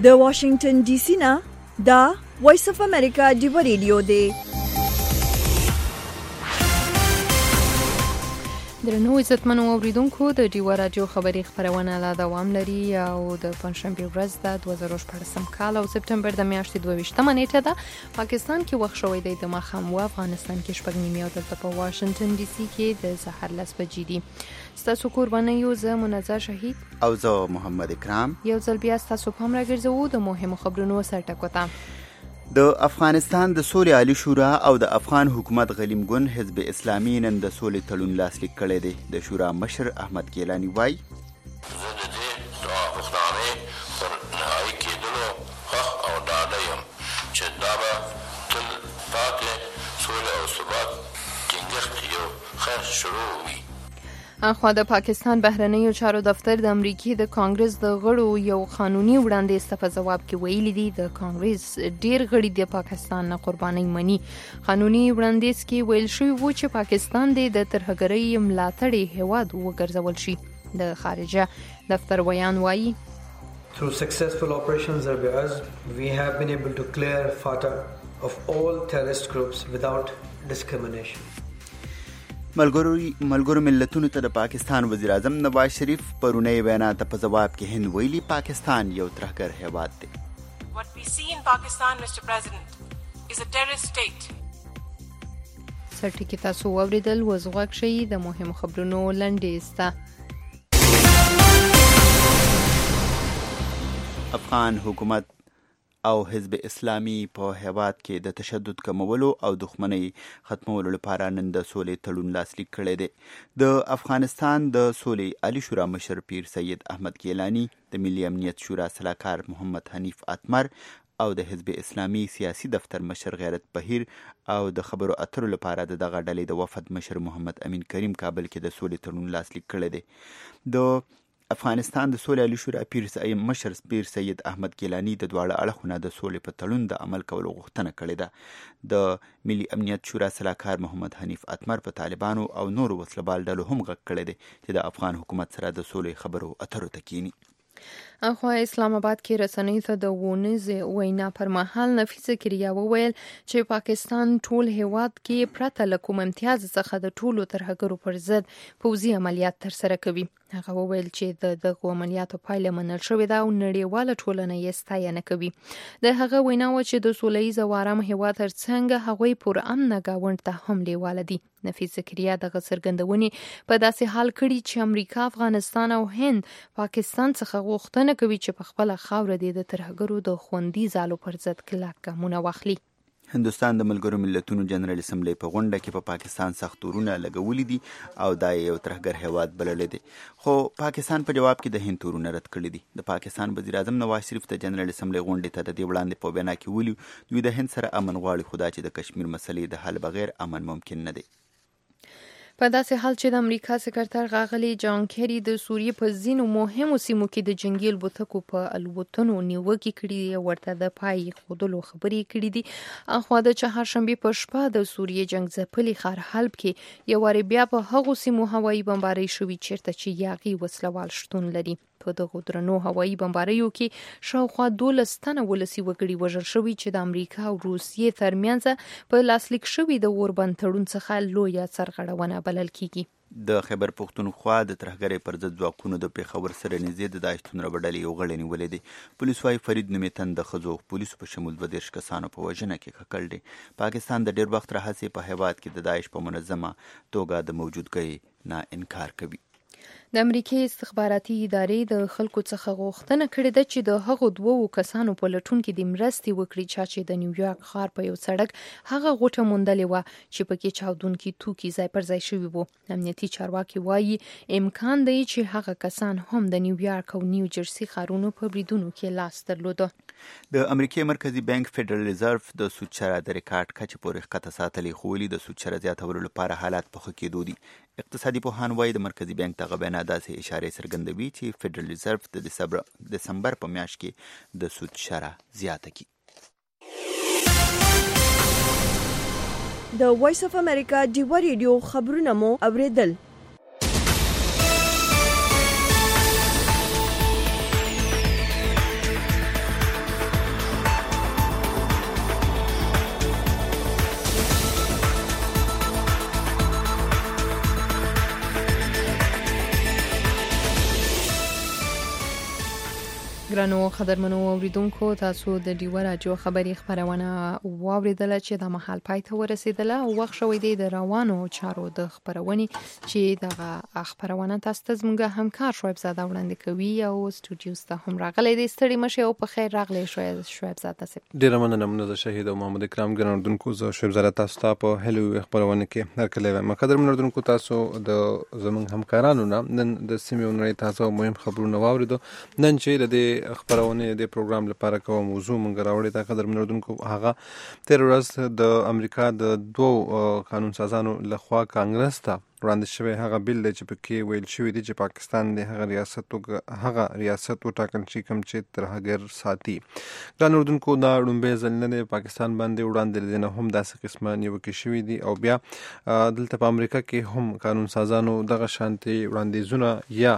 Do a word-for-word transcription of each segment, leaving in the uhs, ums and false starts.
د واشنگټن ډي سي نه دا وایس اف امریکا دی ریډیو دی. درنو عزتمنو اوریدونکو د ډیوا راډیو خبري خبرونه لا دوام لري او د پنځشنبه ورځ د دوه زره شپږم کال او سپتمبر د میاشتې دوه ویشتمه نیټه ده. پاکستان کې وخت شوی دی د ماښام او افغانستان کې شپږ نیمه او دلته په واشنگټن ډي سي کې د سحر لس بجې دي. ستاسو قرباني یو زه منظر شهید او زه محمد اکرام یو ځل بیا ستاسو پام راګرځوو د مهمو خبرونو سرټکوته. د افغانستان د سولې عالی شورا او د افغان حکومت غلیم ګوند حزب اسلامي نن د سولې تړون لاسلیک کړی دی. د شورا مشر احمد ګیلانی وایي زه د دې توافقنامې پر نهایي کېدلو خوښ او ډاډه یم چې دا به تل پاتې سوله او ثبات ټینګښت یو ښه شروع وي. اخوا د پاکستان بهرنیو چارو دفتر د امریکای د کانګرس د غړو یو قانوني وړاندیز ته په جواب کې ویلي دي د کانګرس ډیر غړي د پاکستان نه قرباني مني. قانوني وړاندیز کې ویل شوی و چې پاکستان د ترهګرۍ ملاتړي هیواد وګرځول شي. د خارجه دفتر ویان وایي Through successful operations R B I S, we have been able to clear FATA of all terrorist groups without discrimination. ملګرو ملتونو ته د پاکستان وزیر اعظم نواز شریف پرونی وینا ته په جواب کې هند ویلي پاکستان یو ترهګر هیواد دی. What we see in Pakistan, Mister President, is a terrorist state. سرټکی تاسو اوریدل وزغوک شي د مهمو خبرونو لنډیسته. افغان حکومت او حزب اسلامي په هیواد کې د تشدد کمولو او دښمنۍ ختمولو لپاره نن د سولې تړون لاسلیک کړی دی. د افغانستان د سولې عالی شورا مشر پیر سید احمد ګیلانی، د ملي امنیت شورا سلاکار محمد حنیف اتمر او د حزب اسلامي سیاسي دفتر مشر غیرت بهیر او د خبرو اترو لپاره د دغه ډلې د وفد مشر محمد امین کریم کابل کې د سولې تړون لاسلیک کړی دی. د افغانستان د سولې عالی شورا پیر مشر پیر سید احمد ګیلانی د دواړه اړخونو د سولې په تړون د عمل کولو غوښتنه کړې ده. د ملي امنیت شورا سلاکار محمد حنیف اتمر په طالبانو او نورو وسلبال ډلو هم غږ کړی دی چې د افغان حکومت سره د سولې خبرو اترو ته کینی. اخوا اسلام آباد کې رسنیو ته د ونیزې وینا پر مهال نفیس زکریا وویل چې پاکستان ټول هیواد کې پرته له کوم امتیاز څخه د ټولو ترهګرو پر ضد پوځي عملیات ترسره کوي. هغه وویل چې د دغو عملیاتو پایله منل شوې ده او نړیواله ټولنه یې ستاینه کوي. د هغه وینا و چې د سوله ییز او ارام هیواد ترڅنګ هغوی پر امن گاوند ته هم لیواله دي. نفیس زکریا دغه څرګندونې په داسې حال کړي چې امریکا، افغانستان او هند پاکستان څخه غوښتنه کوي چې په خپله خاوره دې د ترهګرو د خوندي ځالو پر ضد کلک ګامونه واخلي. هندوستان د ملګرو ملتونو جنرال اسمبلی په غونډه کې په پاکستان سخت تورونه لګولي دي او دا یو ترهګر هیواد بللی دی، خو پاکستان په جواب کې د هند تورونه رد کړي دي. د پاکستان وزیر اعظم نواز شریف د جنرال اسمبلی غونډې ته د دې وړاندې په وینا کې ویلي دوی د هند سره امن غواړي، خو دا چې د کشمیر مسلې د حل بغیر امن ممکن نه دی. په داسې حال چې د امریکا سکرتر غاغلي جان کیری د سوریې په ځینو مهمو سیمو کې د جنگي الوتکو په الوتنو نیوکې کړي دي، ورته د پای ښودلو خبرې کړي دي. اخوا د چهارشنبې په شپه د سوریې جنګ ځپلي ښار حلب کې یو وارې بیا په هغو سیمو هوایي بمبارۍ شوي چیرته چې یاغي وسلوال شتون لري. په دغو درنو هوایي بمباریو کې شاوخوا دولس تنه ولسي وګړي وژل شوي چې د امریکا او روسیې ترمنځ په لاسلیک شوي د اوربند تړون څخه لویه سرغړونه بلل کیږي. د خیبر پښتونخوا د ترهګرۍ پر ضد ځواکونو د پېښور سره نږدې د داعش توندره ډلې یو غړی نیولی دی. پولیس وايي فرید نومې تن د ښځو پولیسو په شمول دوه دېرش کسانو په وژنه کې ښکل دی. پاکستان د ډېر وخت راهیسې په هیواد کې د داعش په منظمه توګه د موجودګۍ نه انکار کوي. د امریکای استخباراتي ادارې د خلکو څخه غوښتنه کړې ده چې د هغو دوو کسانو په لټون کې د مرستې وکړي چې د نیویارک ښار په یو سړک هغه غوټه موندلې وه چې پکې چاودونکي توکي ځای پر ځای شوي وو. امنیتي چارواکي وایي امکان دی چې هغه کسان هم د نیویارک او نیو جرسي ښارونو په بریدونو کې لاس درلوده. د امریکای مرکزی بانک فدرال ریزرو د سود شرح د ریکارډ کچې پورې ښکته ساتلې، خو ولې د سود شرح زیاتولو لپاره حالات په ښه کېدو دي. اقتصادي پوهان وایي د مرکزی بانک دغه بیان داسې اشارې څرګندوي چې فدرال ریزرو د دسمبر په میاشت کې د سود شرح زیاته کړي. د وایس اف امریکا ډیوا ریډیو خبرونه مو اوریدل. ګرانو قدرمنو اوریدونکو تاسو د ډیوه راډیو خبري خبرونه واوریدله چې د مهال پای ته ورسیدله او وخت شوی دی د روانو چارو د خبرونې چې دغه خبرونه تاسو ته زموږ همکار شعیب زاده وړاندې کوي او سټوډیو ته هم راغلی دی. ستړي مشه او په خیر راغلی شعیب زاده صاحب. ډیره مننه مننه شهید او محمد کرام ګرانو اوریدونکو زه شعیب زاده تاسو ته په هلو خبرونه کې هرکله وایم. قدرمنو اوریدونکو تاسو د زموږ همکارانو نه نن د سیمې نړۍ تاسو مهم خبرونه واوریدو. نن چې د خبرونه د پروګرام لپاره کوم موضوع مونږ راوړی دا قدر منوردونکو هغه تیر ورځ د امریکا د دوه قانون سازانو لخوا کانګرس ته وړاندې شوی هغه بیل دی چې پکې ویل شوی دی چې پاکستان د هغه ریاست هغه ریاست وټاکل شي کوم چې ترهګر ساتي. ګران اوریدونکو دا لومړی ځل نه دی پاکستان باندې وړاندې دی نه هم داسې قسمه نیوکې شوي دي او بیا دلته په امریکا کې هم قانون سازانو دغه شانتي وړاندیزونه یا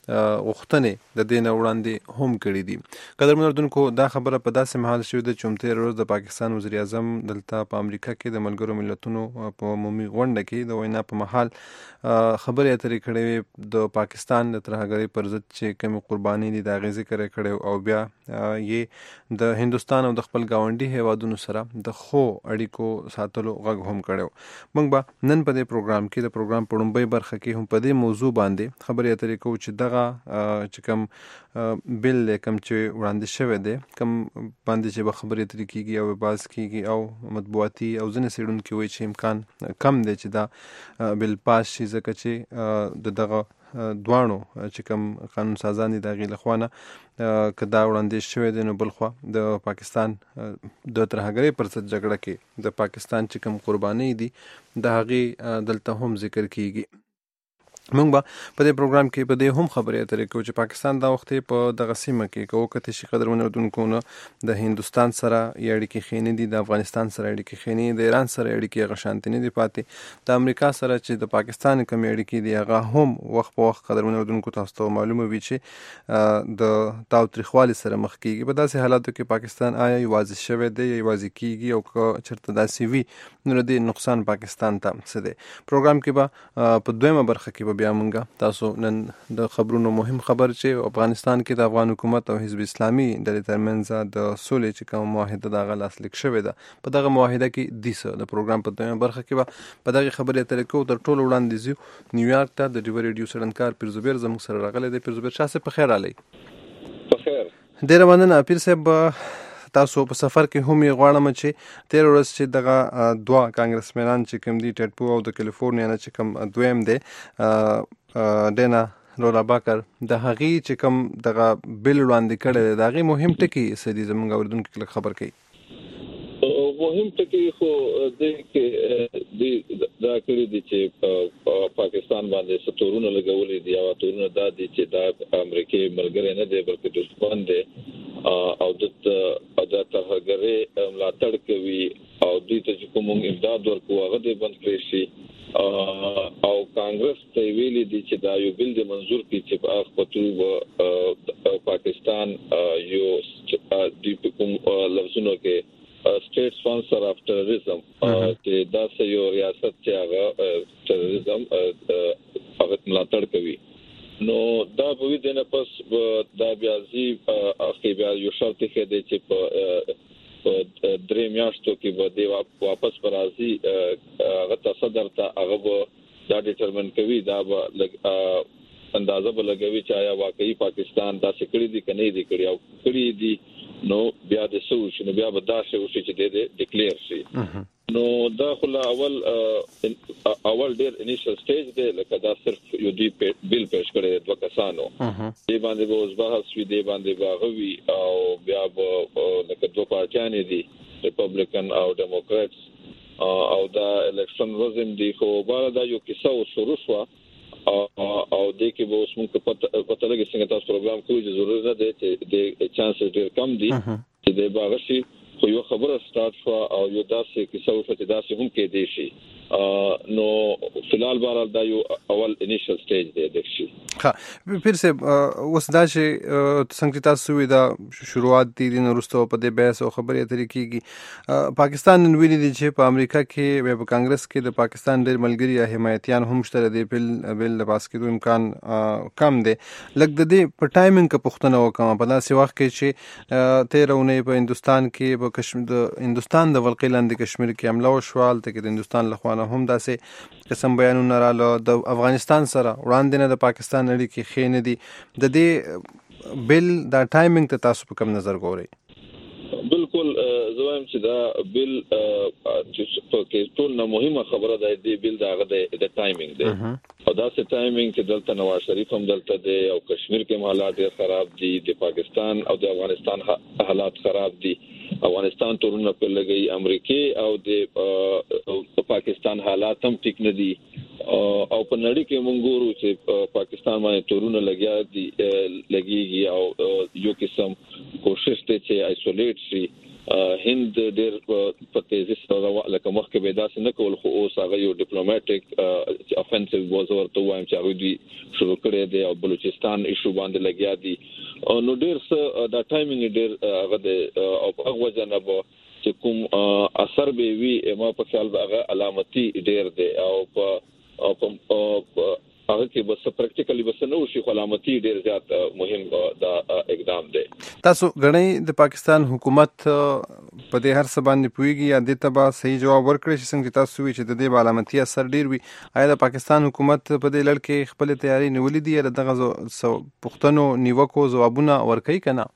غوښتنې د دې نه وړاندې هم کړي دي. قدرمنو اوریدونکو دا خبره په داسې مهال شوې ده چې همتېره ورځ د پاکستان وزیر اعظم دلته په امریکا کې د ملګرو ملتونو په عمومي غونډه کې د وینا په مهال خبرې اترې کړې وې د پاکستان د ترهګرۍ پر ضد چې کومې قربانۍ دي د هغې ذکر یې کړی او بیا یې د هندوستان او د خپل ګاونډي هیوادونو سره د ښو اړیکو ساتلو غږ هم کړی. موږ به نن په دې پروګرام کې د پروګرام په لومړۍ برخه کې هم په دې موضوع باندې خبرې اترې کوو چې دغه چې کوم بیل کوم چې وړاندې شوی دی کوم باندې چې به خبرې اترې کېږي او بحث کېږي او مطبوعاتي او ځینې څېړونکي وایي چې امکان کم دی چې دا بیل پاس شي ځکه چې د دغه دواړو چې کوم قانون سازان دي د هغې لخوا نه که دا وړاندیز شوی دی نو بلخوا د پاکستان د ترهګرۍ پر ضد جګړه کې د پاکستان چې کوم قربانۍ دي د هغې دلته هم ذکر کېږي. موږ به په دې پروګرام کې په دې هم خبرې اترې کوو چې پاکستان دا وخت په دغه سیمه کې که وکتې شي قدرمنو اوریدونکو نه د هندوستان سره یې اړیکې ښې نه دي، د افغانستان سره اړیکې ښې نه دي، د ایران سره اړیکې هغه شانتې نه دي پاتې، د امریکا سره چې د پاکستان کومې اړیکې دي هغه هم وخت په وخت قدرمنو اوریدونکو تاسو ته معلومه وي چې د تاوتریخوالي سره مخ کېږي. په داسې حالاتو کې پاکستان آیا یوازې شوی دی یا یوازې کېږي او که چېرته داسې وي نو د دې نقصان پاکستان ته څه دی. پروګرام کې به په دویمه برخه کې به بیا مونږ تاسو نن د خبرونو مهم خبر چې افغانستان کې د افغان حکومت او حزب اسلامي ډلې ترمنځ د سولې چې کوم معاهده د هغه لاسلیک شوې ده په دغه معاهده کې دي څه. د پروګرام په دویمه برخه کې به په دغې خبرې اترې کوو. تر ټولو وړاندې ځو نیویارک ته د ډیوه ریډیو څېړنکار پیر زبیر زموږ سره راغلی دی. پیر زبیر شاه صاحب په خیر راغلی. په خیر. ډېره مننه پیر صاحب. تاسو په سفر کې هم یې غواړم چې تېره ورځ چې دغه دوه کانګرسمنان چې کوم دي ټیټپو او د کیلیفورنیا نه چې کوم دویم دی ډینا رولا باکر د هغې چې کوم دغه بیل وړاندې کړی دی د هغې مهم ټکي څه دي زموږ اورېدونکي لږ خبر کوي. مهم ټکي خو دی کې دی دا کړي دي چې پاکستان باندې څه تورونه لګولي دي او تورونه دا دي چې دا امریکې ملګری نه دی بلکې دښمن دی او د د ترهګرۍ ملاتړ کوي او دوی ته چې کوم امداد ورکوي هغه دې بند کړی شي او کانګرس ته ویلي دي چې دا یو بل د منظور کړي چې په خپل پاکستان یو د کوم لفظونو کې state sponsor of terrorism چې دا سه یو ریاست چې هغه تروریزم هغه ملاتړ کوي. نو دا په دې نه پس دا بیا زی اخی بیا یو شرط کې دی چې په درې میاشتو کې به دی واپس پر راځي هغه تصدر ته هغه دا ډیټرمن کوي دا به اندازه به لګوي چې آیا واقعي پاکستان دا څه کړی دي کنه دي کړی او کړی دي نو بیا د سوچ نو بیا به دا څه وشي چې د دې ډیکلیئر شي. نو دا خو اول اول ډیر انیشل سټیج دی لکه دا صرف یو دی بیل پېښ کړی دوه کسانو دی باندې به اوس بحث وي دی باندې باغوي او بیا به لکه دوه پارټیانې دي ریپبلیکن او ډیموکرټس او دا الیکشن روزم دی خو بار دا یو کیسه شروع شو او او د کې به اوس موږ پته لګي څنګه تاسو پروګرام کوو چې ضروري نه دی چې د چانسز ډېر کم دي چې د باغشي خو یو خبره سٹارټ شو او یو داسې کیسه وشو چې داسې هم کې دی شي نو فلال بار دا یو اول انیشل سټیج دی دښي. ها پیر سے اوس دا چې څنګه تاسو وی دا شروعات دي د نورستو په دې بحث او خبرې طریقېږي. پاکستان نن ویلي دي چې په امریکا کې په کانګرس کې د پاکستان ډېر ملګري یا حمایتيان هم شته دي بل بل د پاس کېدو امکان کم دی. لکه د دې په ټایمینګ کې پښتنه وکم په داسې وخت کې چې تیره اونۍ په هندستان کې په کشمیر د هندستان د ولقې لاندې کشمیر کې حمله وشوه ته کې د هندستان له خوا هم داسې قسم بیانونه رااله. د افغانستان سره وړاندې نه د پاکستان اړیکې ښې نه دي. د دې بل دا ټایمینګ ته تاسو په کوم نظر ګورئ؟ بالکل زه وایم چې دا بل چې په کې ټول نه مهمه خبره ده دی بل دا غو د ټایمینګ دی او دا سه ټایمینګ چې دلته نواز شریف هم دلته دی او کشمیر کې حالات ډېر خراب دي، د پاکستان او د افغانستان حالات خراب دي. افغانستان تورونه په لګي امریکای او د پاکستان حالات هم ټیک نه دي او په نړۍ کې مونږ ګورو چې پاکستان باندې تورونه لګیا دي لګيږي او یو قسم کوشش ته چې آیسولیټ شي. هند ډېر په تیزی سره لکه مخکې به داسې نه کول خو اوس هغه یو ډیپلوماټیک افنسیو وزور ته وایم چې هغه دوی شروع کړی دی او بلوچستان ایشو باندې لګیا دي. نو ډېر څه دا ټایمینګ ډېر هغه د او هغه وجه نه به چې کوم اثر به وي ما په خیال هغه علامتي ډېر دی او په هغه کې بس پریکټیکلی بس نو شي علامتي ډېر زیات مهم دا اقدام دی. تاسو غنئ د پاکستان حکومت په دې هر څه باندې پويږي یا د تبا صحیح جواب ورکړي چې څنګه تاسو وی چې د دې علامتي اثر ډېر وي؟ آیا د پاکستان حکومت په دې لړ کې خپل تیاری نیولې دي یا دغه پښتنو نیوکو جوابونه ورکړي کنه؟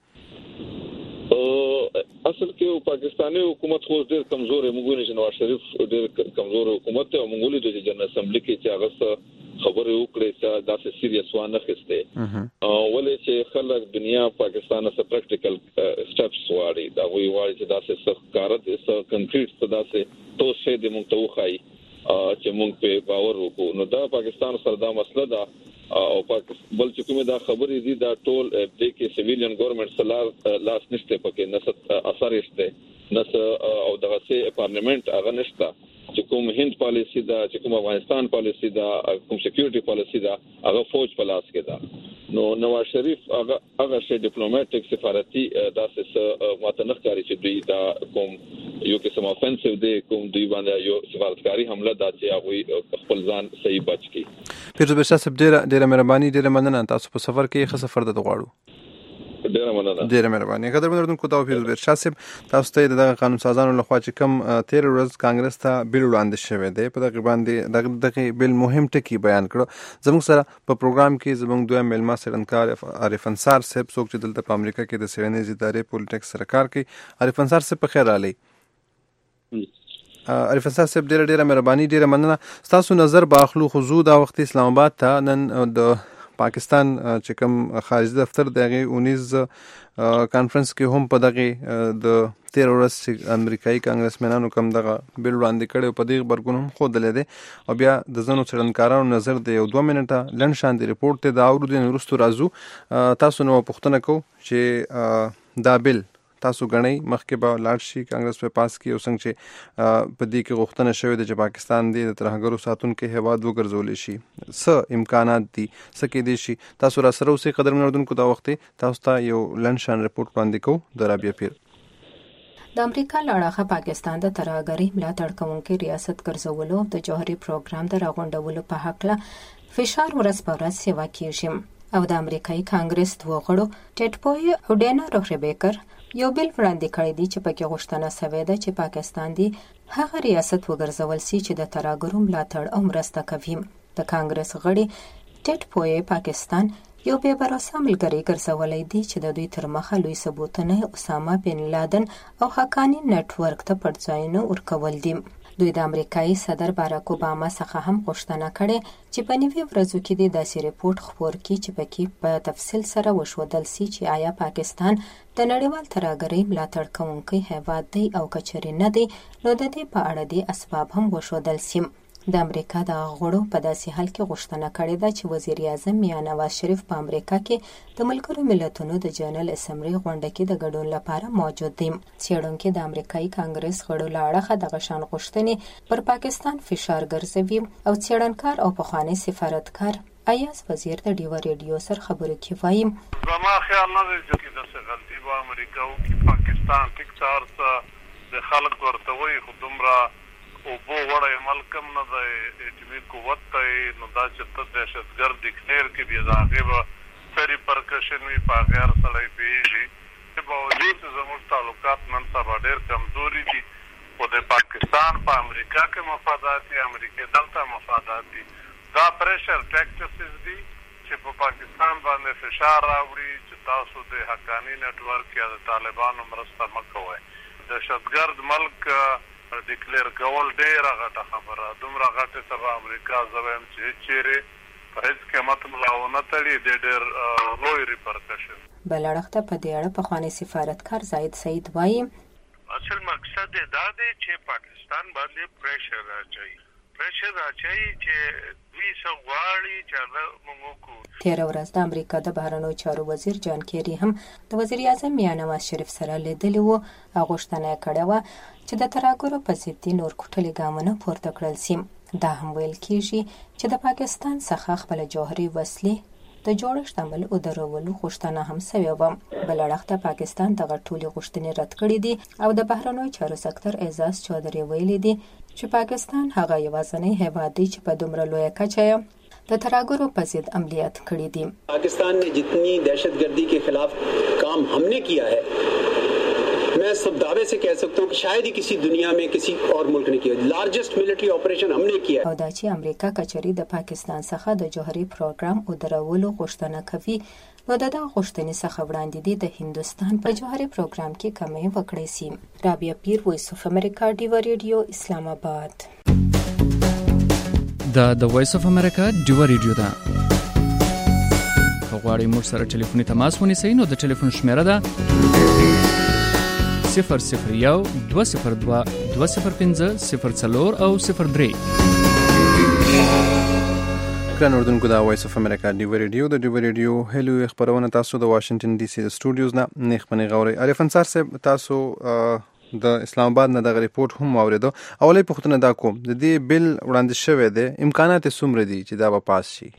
اصل کې پاکستاني حکومت خو ډېر کمزورې موږ نه نواز شریف ډېر کمزور حکومت ته موږ له د جنرال اسمبلی کې چې هغه خبرې وکړې چې دا څه سیریس وانه خسته او ولې چې خلک دنیا پاکستان سره پریکټیکل سټپس واړي دا وی واړي چې دا څه سخت کار دي څه کنکریټ څه دا څه تو څه د موږ ته وخایي چې موږ په باور وکړو. نو دا پاکستان سره دا مسله ده او بل چې کومه دا خبرې دي دا ټول د کې سیویلین ګورنمنت سره لاس نشته پکې نه اثر یسته نه او دغه سي پارلیمنت هغه نشته چې کوم هند پالیسی دا چې کوم افغانستان پالیسی دا کوم سکیورټي پالیسی دا هغه فوج په لاس کې ده. نو نواز شریف هغه هغه شی ډیپلوماټیک سفارتي داسې ماتنخ کاری چې دوی دا کوم یو قسم افنسیو دی کوم دوی باندې یو سفارتکاری حمله دا چې هغه خپل ځان صحیح بچ کی. پیرو بشا سب ډیره ډیره مهرباني ډیره مننه تاسو په سفر کې ښه سفر د غواړو. ډیره مننه ډیره مهرباني. قدر مندونکو دا پیرو بشا سب تاسو ته د قانون سازانو لخوا چې کوم تیر ورځ کانګرس ته بیل وړاندې شوی دی په دغه باندې دغه بیل مهم ټکی بیان کړو. زموږ سره په پروګرام کې زموږ دوه ملما سرنکار عارف انصار صاحب څوک چې دلته په امریکا کې د سیرنیز ادارې پولیټکس سره کار کوي. عارف انصار صاحب په خیر علي. عارف انصار صاحب ډیره ډیره مهرباني ډیره مننه. تاسو نظر باخلو خو زو دا وخت اسلام آباد ته نن د پاکستان چې کوم خارجي دفتر دغه اونیز کانفرنس کې هم په دغه د تیر ورځ چې امریکایي کانګرسمنانو کوم دغه بیل وړاندې کړي په دې خبرګون هم ښودلې دي او بیا د ځینو څېړنکارانو نظر د یو دوه منټه لنډ شان د ریپورټ ته دا اورو د وروستو راځو. تاسو نو پوښتنه کوو چې دا بیل تاسو غنئ مخکې به لاړ شي کانګرس په پاس کې او څنګه چې په دې کې غوښتنه شوې ده چې پاکستان د ترهګرو ساتونکو هیواد وګرځول شي څه امکانات دي څه کې دي شي. تاسو را سره اوسئ قدر مندونکو دا وخت تاسو ته یو لنډ شان ریپورت وړاندې کوو د رابعه پیر. د امریکا لړاخه پاکستان د ترهګرۍ ملاتړ کوونکي ریاست ګرځولو د جوهري پروګرام د راغونډولو په حق له فشار ورځ په ورځ سیوا کیږي او د امریکایي کانګرس دوه غړو ټیټ پوی او ډینا روخریبیکر یو بیل وړاندې کړی دی چې پکې غوښتنه شوې ده چې پاکستان دی هغه ریاست وګرځول شي چې د ترهګرو ملاتړ او مرسته کوي. د کانګرس غړي ټیټ پوی پاکستان یو بے براسه ملګری ګرځولای دی چې د دوی تر مخه لوی ثبوتونه اسامه بن لادن او حقانی نت ورک ته پړځاینه ورکول دي. دوی د امریکایي صدر باراک اوباما څخه هم غوښتنه کړې چې په نوي ورځو کې د داسې ریپورت خپور کړي چې پکې په تفصیل سره وښودل شي چې آیا پاکستان د نړیوال ترهګرۍ ملاتړ کوونکی هیواد دی او که چېرې نه دی نو د دې په اړه د اسباب هم وښودل شي. د امریکا د غړو په داسې حال کې غوښتنه کړې ده چې وزیر اعظم میاں نواز شریف په امریکا کې د ملګرو ملتونو د جنرال اسمبلی غونډه کې د ګډون لپاره موجود دي. څېړونکي د امریکایي کانګرس غړو له اړخه دغه شان غوښتنې پر پاکستان فشار ګرځوي او څېړنکار او پخوانی سفارتکار ایاز وزیر د ډیو ریډیو سره خبرو کې وایي زما خیال نه دی چې داسې غلطي به امریکا وکړي. پاکستان ټیک څه د خلک ورته وایي خو دومره اوبو وړی ملکم نه دی، اټمي قوت دی، نو دا چې ته دهشتګرد ډکلیر کړي بیا د هغې به څه ریپرکشن وي په هغې هر سړی پوهېږي. باوجود چې زموږ تعلقات نن سبا ډېر کمزوري دي خو د پاکستان په امریکا کې مفادات دي، امریکې دلته مفادات دي. دا پریشر ټیکټسز دي چې په پاکستان باندې فشار راوړي چې تاسو د حقاني نیټورک یا د طالبانو مرسته مه کوئ. دهشتګرد ملک ډیکلیر کول ډېره غټه خبره، دومره غټې ته به امریکا زه وایم چې هېڅ چېرې په هېڅ قیمت ملا ونه تړي، د ډېر لوی ریپرکشن. بل اړخ ته په دې اړه پخوانی سفارتکار زاید سعید وایي اصل مقصد یې دا دی چې پاکستان باندې پریشر راچوي پریشر راچوي چې دوی څه غواړي چې هغه موږ وکړو. تېره ورځ د امریکا د بهرنیو چارو وزیر جان کیری هم د وزیر اعظم میاں نواز شریف سره لیدلی و او غوښتنه یې کړې وه چې د ترهګرو په ضد دې نور کوټلي ګامونه پورته کړل سي. دا هم ویل کېږي چې د پاکستان څخه خپله جوهري وسلې د جوړښت عمل ودرولو غوښتنه هم سوې وه. بل اړخ ته پاکستان دغه ټولې غوښتنې رد کړې دي او د بهرنیو چارو سکتر اعزاز چودھري ویلي دي چې پاکستان هغه یوازینی هیواد دی چې په دومره لویه کچه د ترهګرو په ضد عملیات کړي دي. پاکستان نے جتنی دہشت گردی کے خلاف کام ہم نے کیا ہے میں سب دعوے سے کہہ سکتا ہوں کہ شاید ہی کسی دنیا میں کسی اور ملک نے کیا. لارجسٹ ملٹری آپریشن ہم نے کیا. او دا چې امریکا کچري د پاکستان څخه د جوهري پروګرام او درولو غوښتنه کوي نو د دغه غوښتنې څخه وړاندې دي د هندوستان په جوهري پروګرام کې کمی وکړی سي. رابعه پیر، وایس اف امریکا، ډیو ریډیو، اسلام آباد. دا د وایس اف امریکا ډیو ریډیو ده. غواړئ موږ سره ټلیفوني تماس ونیسئ نو د ټلیفون شمیره ده صفر صفر یو دوه صفر دوه دوه صفر پنځه صفر څلور او صفر درې. ګران اردوونکو، د وایس اف امریکا ډیو ریډیو د ډیو ریډیو هلو خبرونه تاسو د واشنگټن ډي سي د سټوډیوز نه نیخ پنې غوري. عارف انصار صاحب، تاسو د اسلام آباد نه دغه ریپورت هم واوریدو. اولې پوښتنه دا کوم، د دې بل وړاندې شوی دی، امکانات یې څومره دي چې دا به پاس شي؟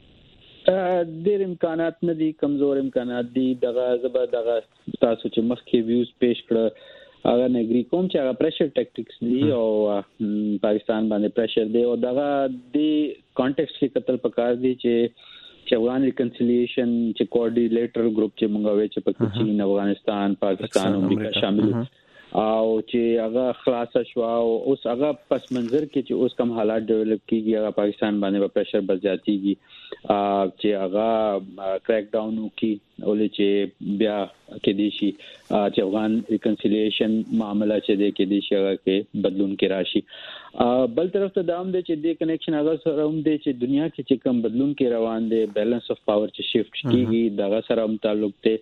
ډېر امکانات نه دي، کمزور امکانات دي. دغه زبر دغه تاسو چې مخکې ویوز پیش کړه هغه نه اګری کوم چې هغه پریشر ټیکټکس دي او پاکستان باندې پریشر دی او دغه د کانټیکسټ کې قتل پکار دي چې چې افغان ریکنسیلیشن چې کوارډینیټر ګروپ چې مونږ وې چې په چین، افغانستان، پاکستان، امریکا شامل او چې هغه خلاص شو او اوس هغه پس منظر کې چې اوس کوم حالات ډیولپ کیږي هغه پاکستان باندې په پریشر بزیاتیږي چې هغه کریک ډاون وکي ولې چې بیا کې دي شي چې افغان ریکنسیلیشن معاملہ چې دی کې دي شي هغه کې بدلون کې راشي. بل طرف ته دا هم دی چې د کنیکشن هغه سره هم دی چې دنیا کې چې کوم بدلون کې روان دی، بیلانس اف پاور چې شفت کیږي دغه سره هم تعلق دی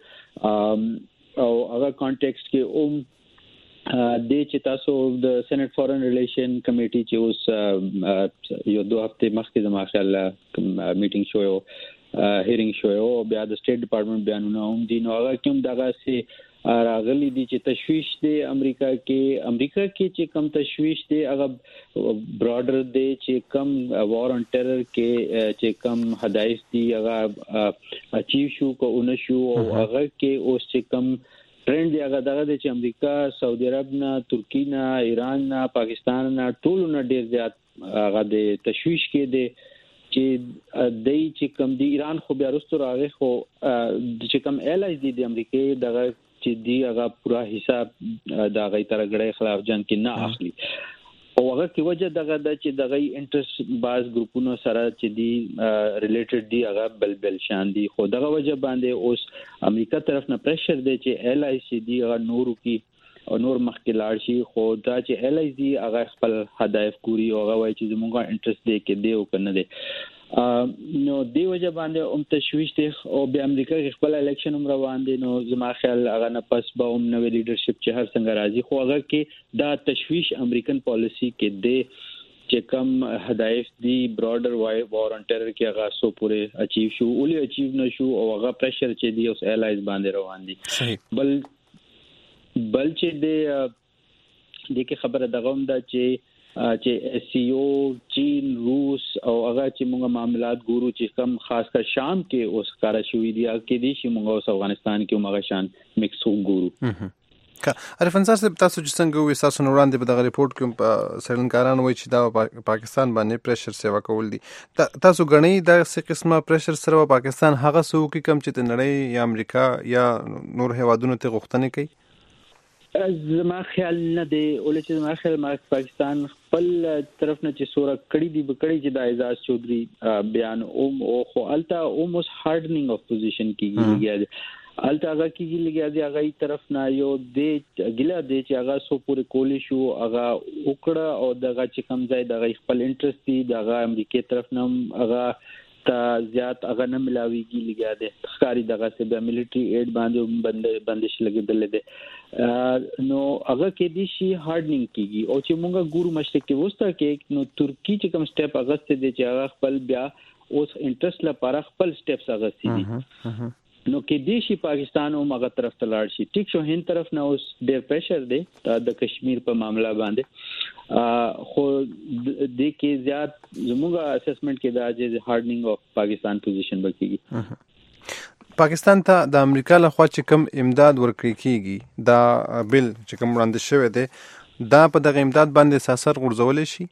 او هغه کانټیکسټ کې اوم د چې تاسو د سېنات فورن ریلیشن کمیټي چې اوس یو دوه هفته مخکې د ماشاءالله میټینګ شو هیرینګ شو او بیا د سټیټ ډپارټمنټ بیانونه هم دي نو هغه کوم دغه سي راغلي دي چې تشویش دی امریکا کې امریکا کې چې کم تشویش دی هغه براډر دی چې کم وار اون ټیرر کې چې کم هدایت دي هغه اچیو شو کو اون شو او هغه کې اوس چې کم ټرند دی هغه دغه چې امریکا، سعودي عرب نه، ترکی نه، ایران نه، پاکستان نه ټول نه ډیر زیات هغه د تشویش کې دی چې دای چې کم دی ایران خو بیا وروسته راغی خو چې کم ایل آی دی د امریکا دغه چې دی هغه پورا حساب د غي ترګړې خلاف جنگ کې نه اخلي او هغه کې وجه دغه د چې دغه انټرست باز ګروپونو سره چې دی ریلیټډ دی هغه بل بل شان دي خو دغه وجه باندې اوس امریکا طرف نه پریشر دی چې ایل آی سی دی هغه نورو کې او نور مخکې لاړ شي خو دا چې ایل آی سی هغه خپل هدف پوری او هغه وایي چې زموږه انټرست دی کې دی او کنه دی نو دی وجه باندې هم تشویش دی او بیا امریکا کې خپل الیکشن هم روان دي نو زما خیال هغه نه پس به هم نوې لیډرشپ چې هر څنګه راځي خو هغه کې دا تشویش امریکن پالیسی کې دی چې کم هدایف دی براډر وار اون ټیرر کې هغه سو پورې اچیو شو ولې اچیو نشو او هغه پریشر چې دی اوس الایز باندې روان دي صحیح بل بل چې دی د کې خبره دغه هم دا چې چې سیو چین روس او هغه چې موږ معاملات ګورو چې کم خاص کر شام کې اوس کار شوې دي کې دي چې موږ اوس افغانستان کې موږ شان میکس وګورو کا عرفان صاحب تاسو چې څنګه وې تاسو نو وړاندې په دغه ریپورت کې په سیلنکاران وایي چې دا پاکستان باندې پریشر سیوا کول دي تاسو غني دا څه قسمه پریشر سره پاکستان هغه سو کې کم چې نړۍ یا امریکا یا نور هیوادونو ته غوښتنه کوي زما خیال نه دی ولې چې زما خیال ما پاکستان خپل طرف نه چې سوره کړی دی بکړی چې د اعزاز چودري بیان اوم او خو التا اوموس هارډنینګ اف پوزیشن کیږي لګیا التا هغه کیږي لګیا دی هغه طرف نه یو دی ګلا دی چې هغه سو پورې کولی شو هغه وکړه او دغه چې کم ځای دغه خپل انټرست دی دغه امریکای طرف نه هغه تا زیات هغه نه ملاويږي لګیا دی ښکاری دغه څه د ملټری ایډ باندې بندش لګیدل دي نو هغه کې دي شي هارډنینګ کیږي او چې مونږ ګورو مشرق کې وستا کې نو ترکی چې کوم سټپ هغه ست دي چې هغه خپل بیا اوس انټرست لپاره خپل سټپس هغه سي دي نو کې دي شي پاکستان او هغه طرف ته لاړ شي ټیک شو هند طرف نه اوس ډېر پریشر دی د کشمیر په معاملہ باندې خو د کې زیات زموږه اسسمنت کې دا چې هارډنینګ اف پاکستان پوزیشن بکیږي پاکستان ته د امریکا لخوا چې کوم امداد ورکړي کیږي دا بل چې کوم وړاندې شوی دی دا په دغه امداد باندې ساسر غورځول شي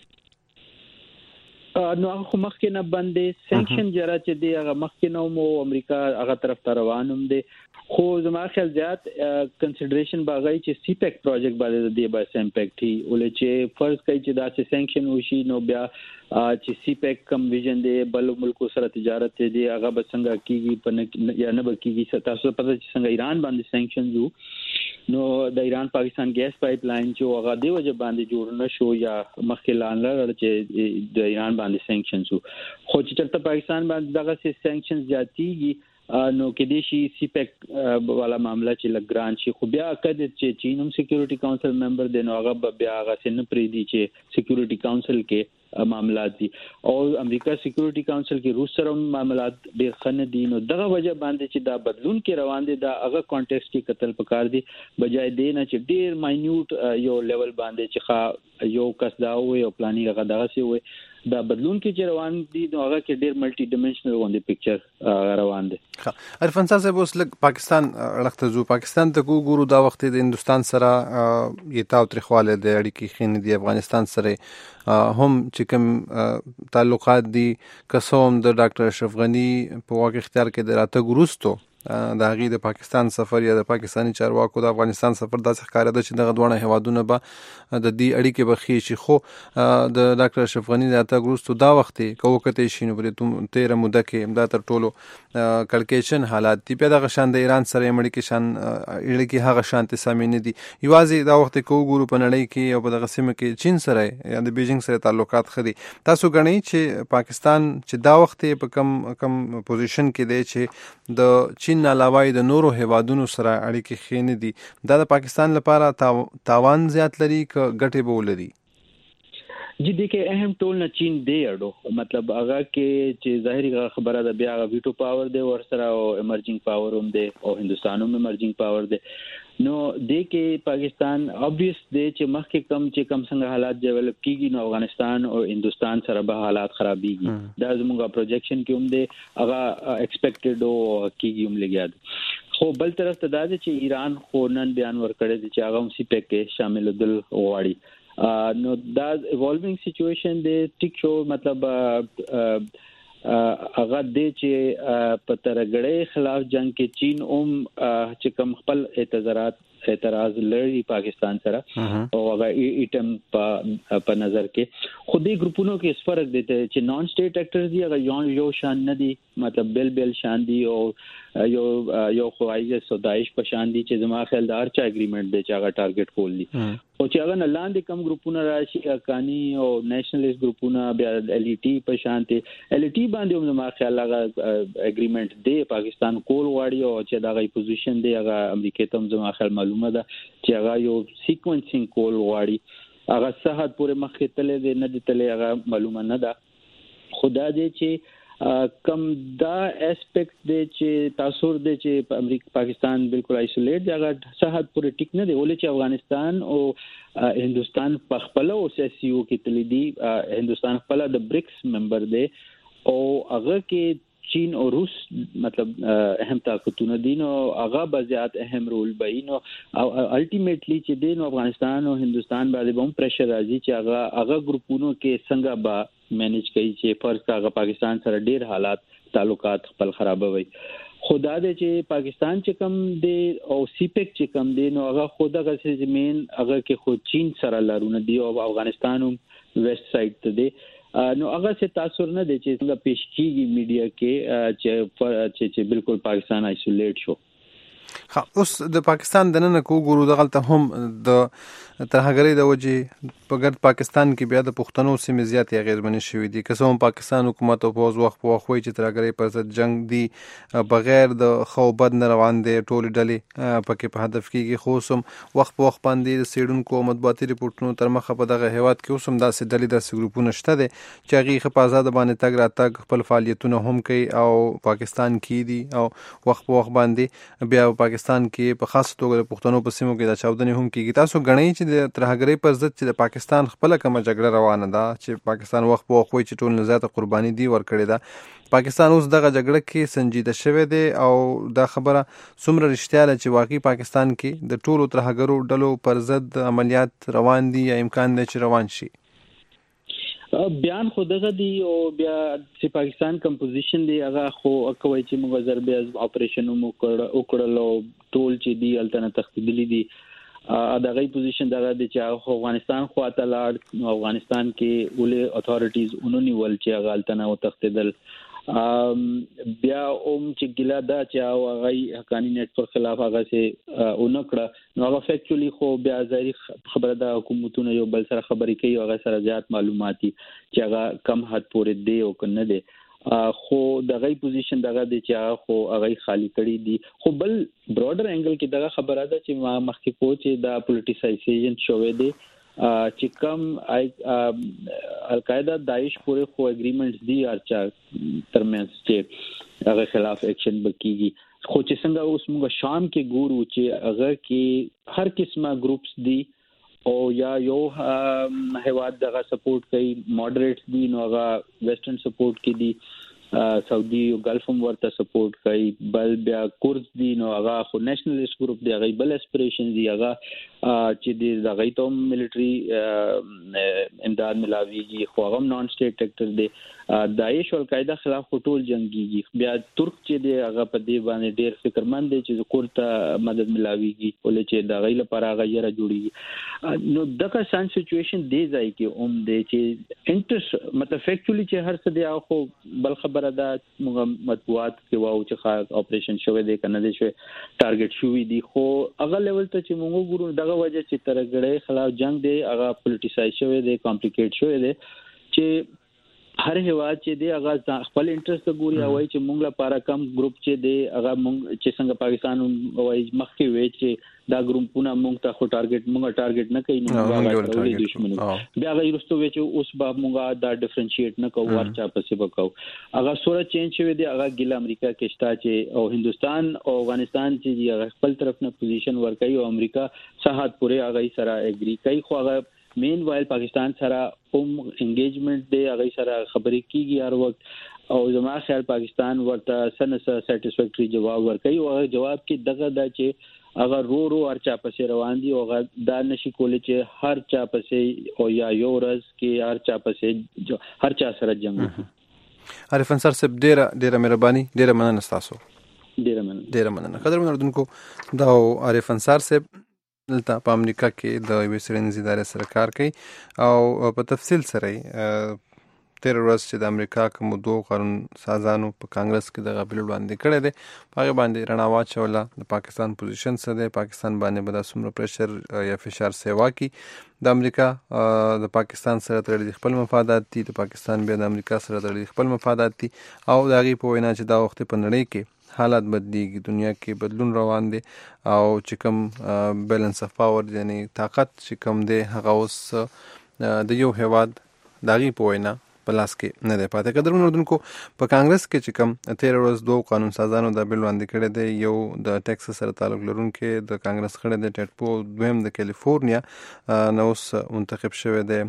نو هغه مخکې نه باندې سانکشن جره چې دی هغه مخکې نو مو امریکا هغه طرف ته روانم دي خو زما خیال زیات کنسیډریشن باغی چې سی پیک پروجیکټ باندې دی با امپیکټ هی ولې چې فرض کوي چې دا چې سانکشن وشي نو بیا چې سی پیک کم ویژن دی بل ملکو سره تجارت دی هغه به څنګه کیږي په یا نه به کیږي تاسو پته چې څنګه ایران باندې سانکشن وو نو د ایران پاکستان ګیس پایپ لاین چې هغه دی وجه باندې جوړ نشو یا مخکې لاندې چې د ایران باندې سانکشنز خو چې چرته پاکستان باندې دغه سي سانکشنز زیاتیږي نو کې دي شي سی پیک والا معاملہ چې لګران شي خو بیا کده چې چین هم سکیورټي کونسل ممبر دی نو هغه بیا هغه سن پری دي چې سکیورټي کونسل کې معاملات دي او امریکا سکیورټي کونسل کې روس سره معاملات ډېر خنه دي نو دغه وجه باندې چې دا بدلون کې روان دي دا هغه کانټیکست کې قتل پکار دي بجای دی نه چې ډېر ماینیوټ یو لیول باندې چې یو کس دا وي او پلاني هغه دغه سی وي دا بدلون کې چې روان دي نو هغه کې ډېر ملټي ډایمنشنل غونډه پکچر روان دي عرفان صاحب اوس لګ پاکستان لغته زو پاکستان ته ګورو دا وخت د هندستان سره یتاو ترخواله د اړیکې خین دي افغانستان سره هم چې کوم تعلقات دي قسم د ډاکټر اشرف غنی په واقع اختیار کې د راته ګروستو د هغې د پاکستان سفر یا د پاکستاني چارواکو د افغانستان سفر داسې ښکاره ده چې دغه دواړه هیوادونه به د دې اړیکې به ښې شي خو د ډاکټر اشرف غني د راتګ وروسته دا وخت یې که وکتی شي نو په تېره موده کې دا تر ټولو کړکېچن حالات دي بیا دغه شان د ایران سره یې اړیکې شان اړیکې هغه شانتې سمې نه دي یوازې دا وخت کې وګورو په نړۍ کې او په دغه سیمه کې چین سره یا د بیجینګ سره تعلقات ښه دي تاسو ګڼئ چې پاکستان چې دا وخت یې په کم کم پوزیشن کې دی چې د چین نه علاوه د نورو هیوادونو سره اړیکې ښې نه دي دا د پاکستان لپاره تاوان زیات لري که ګټې به ولري جی دیکھیں اہم ټول نه چین دی اډو مطلب هغه کې چې ظاهري خبره ده بیا ویټو پاور دی ور سره او ایمرجنګ پاور هم دی او هندستان هم ایمرجنګ پاور دی نو د کې پاکستان obvious دی چې مخکې کم چې کم څنګه حالات ډیولپ کیږي نو افغانستان او هندستان سره به حالات خرابېږي دا زموږه پروجیکشن کې هم دی هغه ایکسپیکټډ او کیږي هم لګیا خو بل طرف ته دا چې ایران خو نن بیان ورکړی دی چې هغه هم سی پیک کې شامل دل غواړي نو دا ایوالوینګ سچويشن دی ټیک شو مطلب هغه دی چې په ترګړې خلاف جنگ کې چین هم چې کوم خپل اعتراضات اعتراض لري پاکستان سره او هغه ایټم په نظر کې خودي ګروپونو کې اس فرق دی چې نان سټیټ اکټرز دی هغه یو شان نه دي مطلب بل بل شان دي او یو یو خو ایس او داعش په شان دي چې زما خیال د هر چا اګریمنت دی چې هغه ټارګټ کول دي او چې هغه نه لاندې کم ګروپونه راشي اکانی او نېشنلیست ګروپونه بیا ال ای ټي په شان دي ال ای ټي باندې هم زما خیال هغه اګریمنت دی پاکستان کول غواړي او چې دا غي پوزیشن دی هغه امریکا ته هم زما خیال معلومه ده چې هغه یو سیکوینسینګ کول غواړي هغه صحت پورې مخې تلې دي نه دي تلې هغه معلومه نه ده. خدا دې چې کم دا اسپیکټ دی چې تاثیر دی چې په امریکا پاکستان بالکل آیسولیټ دی هغه صحت پورې ټیک نه دی ولې چې افغانستان او هندستان په خپل او سیاسي او کې تللی دي. هندستان خپل د بریکس ممبر دی او هغه کې چین او روس مطلب اهم طاقتونه دي نو هغه بزیات اهم رول به نو الټیمیټلی چې دین افغانستان او هندستان باندې هم پریشر راځي چې هغه هغه ګروپونو کې څنګه با مینیج کوي چې فرض هغه پاکستان سره ډیر حالات تعلقات خپل خرابوي. خدا دې چې پاکستان چې کم دی او سیپیک چې کم دی نو هغه خود هغه چې مین هغه کې خو چین سره لارونه دی او افغانستان هم ویسٹ سایډ ته دی نو هغه څه تاثیر نه دی چې څنګه پیش کیږي میډیا کې چې چې بالکل پاکستان آیسولیټ شو. ها اوس د پاکستان د نن کو ګورو دغلته هم د ترهګری د وجې په ګرد پاکستان کې بیا د پښتنو سیمې زیاتې غیرمنې شوې دي. که څوم پاکستان حکومت او پوز وخت په وخت وایي چې ترهګری پر ضد جنگ دی بغیر د خو بد نه روان دي ټول ډلې پکې په هدف کېږي خو سم وخت په وخت باندې د سیډونکو مطبوعاتي ریپورتونو تر مخه په دغه هیواد کې اوسم داسې ډلې داسې ګروپونه شته دي چې هغه په آزاد باندې تګ راتګ خپل فعالیتونه هم کوي او پاکستان کې دي او وخت په وخت باندې بیا پاکستان کې په خاص توګه د پښتنو په سیمو کې د چاودنې هم کېږي. تاسو غنئ چې د ترهګرۍ پر ضد چې د پاکستان خپل کومه جګړه روانه ده چې پاکستان وخت په وخت چې ټول نه زیاته قرباني دی ورکړې ده پاکستان اوس دغه جګړه کې سنجیده شوی دی او دا خبره څومره رښتیا ده چې واقعي پاکستان کې د ټولو ترهګرو ډلو پر ضد عملیات روان دي یا امکان دی چې روان شي؟ بیان خو دغه دی او بیا چې پاکستان کمپوزیشن دی هغه خو کوي چې موږ ضربه اپریشن مو وکړل او ټول چې دی الټنه تخدیدلی دي دا غي پوزیشن دغه دی چې افغانستان خو ته لاړ افغانستان کې ولې اتھارټیز اونونی ول چې هغه الټنه او تخدیدل بیا اوم چې ګلا دا چې هغه حقانی نت پر خلاف هغه سه اونکړه نو هغه فیکچولی خو بیا ظاهري خبره ده حکومتونه یو بل سره خبرې کوي هغه سره زیات معلوماتي چې هغه کم حد پورې دی او کنه دی خو دغه پوزیشن دغه دی چې هغه خو هغه خالی کړی دی. خو بل براډر انګل کې دغه خبره ده چې ما مخکې کو چې دا پولیټیسایزیشن شوې دی چې کوم القاعده داعش پورې خو اګریمنټس دي ارچا ترمنځ چې هغه خلاف اکشن وکړي خو چې څنګه اوس موږ شام کې ګورو چې هغه کې هر قسمه ګروپس دي او یا یو هیواد دغه سپورټ کوي مودریټس دي نو هغه ویسټرن سپورټ کې دي سعودي او ګلف هم ورته سپورټ کوي بل بیا کورس دي نو هغه خو نېشنلیست ګروپ دی هغه بل اسپریشن دي هغه چې د دغه ته ملټري امداد ملاويږي خو هغه نان سټیټ اکټر دی داعش او القاعده خلاف ټول جنگيږي بیا ترک چې دی هغه په دې باندې ډیر فکرمند دي چې کورته مدد ملاويږي ولې چې دغه لپاره هغه یې را جوړي نو دغه سان سچويشن دی ځای کې اوم دی چې انټرس مطلب فیکچولی چې هر څه دی خو بل خبره ده موږ مطبوعات کې واو چې خاص اپریشن شوی دی کنه دی شوی ټارګټ شوی دی خو هغه لیول ته چې موږ ګورو دغه وجه چې ترګړې خلاف جنگ دی هغه پولیټیسایز شوی دی کمپلیکیټ شوی دی چې هر هیواد چې دی هغه خپل انټرست ګوري او چې موږ لپاره کم ګروپ چې دی هغه موږ چې څنګه پاکستان وایي مخکې وی چې دا ګروپونه موږ ته خو ټارګټ موږ ټارګټ نه کوي نو هغه دښمنو بیا هغه یروستو وی چې اوس به موږ دا ډیفرنشیټ نه کوو ورچا پسې وکاو هغه سوره چینج شوی دی هغه ګل امریکا کې شتا چې او هندستان او افغانستان چې خپل طرف نه پوزیشن ورکړي او امریکا ساحت پورې هغه سره اګری کوي خو هغه مین وایل پاکستان سره اوم انګیجمنٹ دی هغه سره خبرې کیږي هر وخت او زما خیال پاکستان ورته سن سټیسفیکټری جواب ورکړي او هغه جواب کې دغه دا چې هغه رو رو هر چا پسې روان دي او هغه دا نشي کولی چې هر چا پسې او یا یو ورځ کې هر چا پسې هر چا سره جنگ وکړي. عارف انصار صاحب ډیره ډیره مهرباني ډیره مننه تاسو ډیره مننه ډیره مننه قدرمن اردوونکو دا عارف انصار صاحب دلته په امریکا کې د یوې څېړنیزې ادارې سره کار کوي او په تفصیل سره یې تېره ورځ چې د امریکا کومو دوو قانون سازانو په کانګرس کې دغه بل وړاندې کړی دی په هغې باندې رڼا واچوله د پاکستان پوزیشن څه دی پاکستان باندې به دا څومره پریشر یا فشار سیوا کي د امریکا د پاکستان سره تړلي خپل مفادات دي د پاکستان بیا د امریکا سره تړلي خپل مفادات دي او د هغې په وینا چې دا وخت په نړۍ کې حالات بدلیږي، دنیا کې بدلون روان دی او چې کوم بیلنس اف پاور یعنی طاقت چې کوم دی هغه اوس د یو هیواد د هغې په وینا په لاس کې نه دی پاتې. قدرمنو اردوونکو، په کانګرس کې چې کوم تېره ورځ دوو قانون سازانو دا بل وړاندې کړی دی، یو د ټیکساس سره تعلق لرونکی د کانګرس کړی دی ټیټ پو، دویم د کیلیفورنیا نه اوس منتخب شوی دی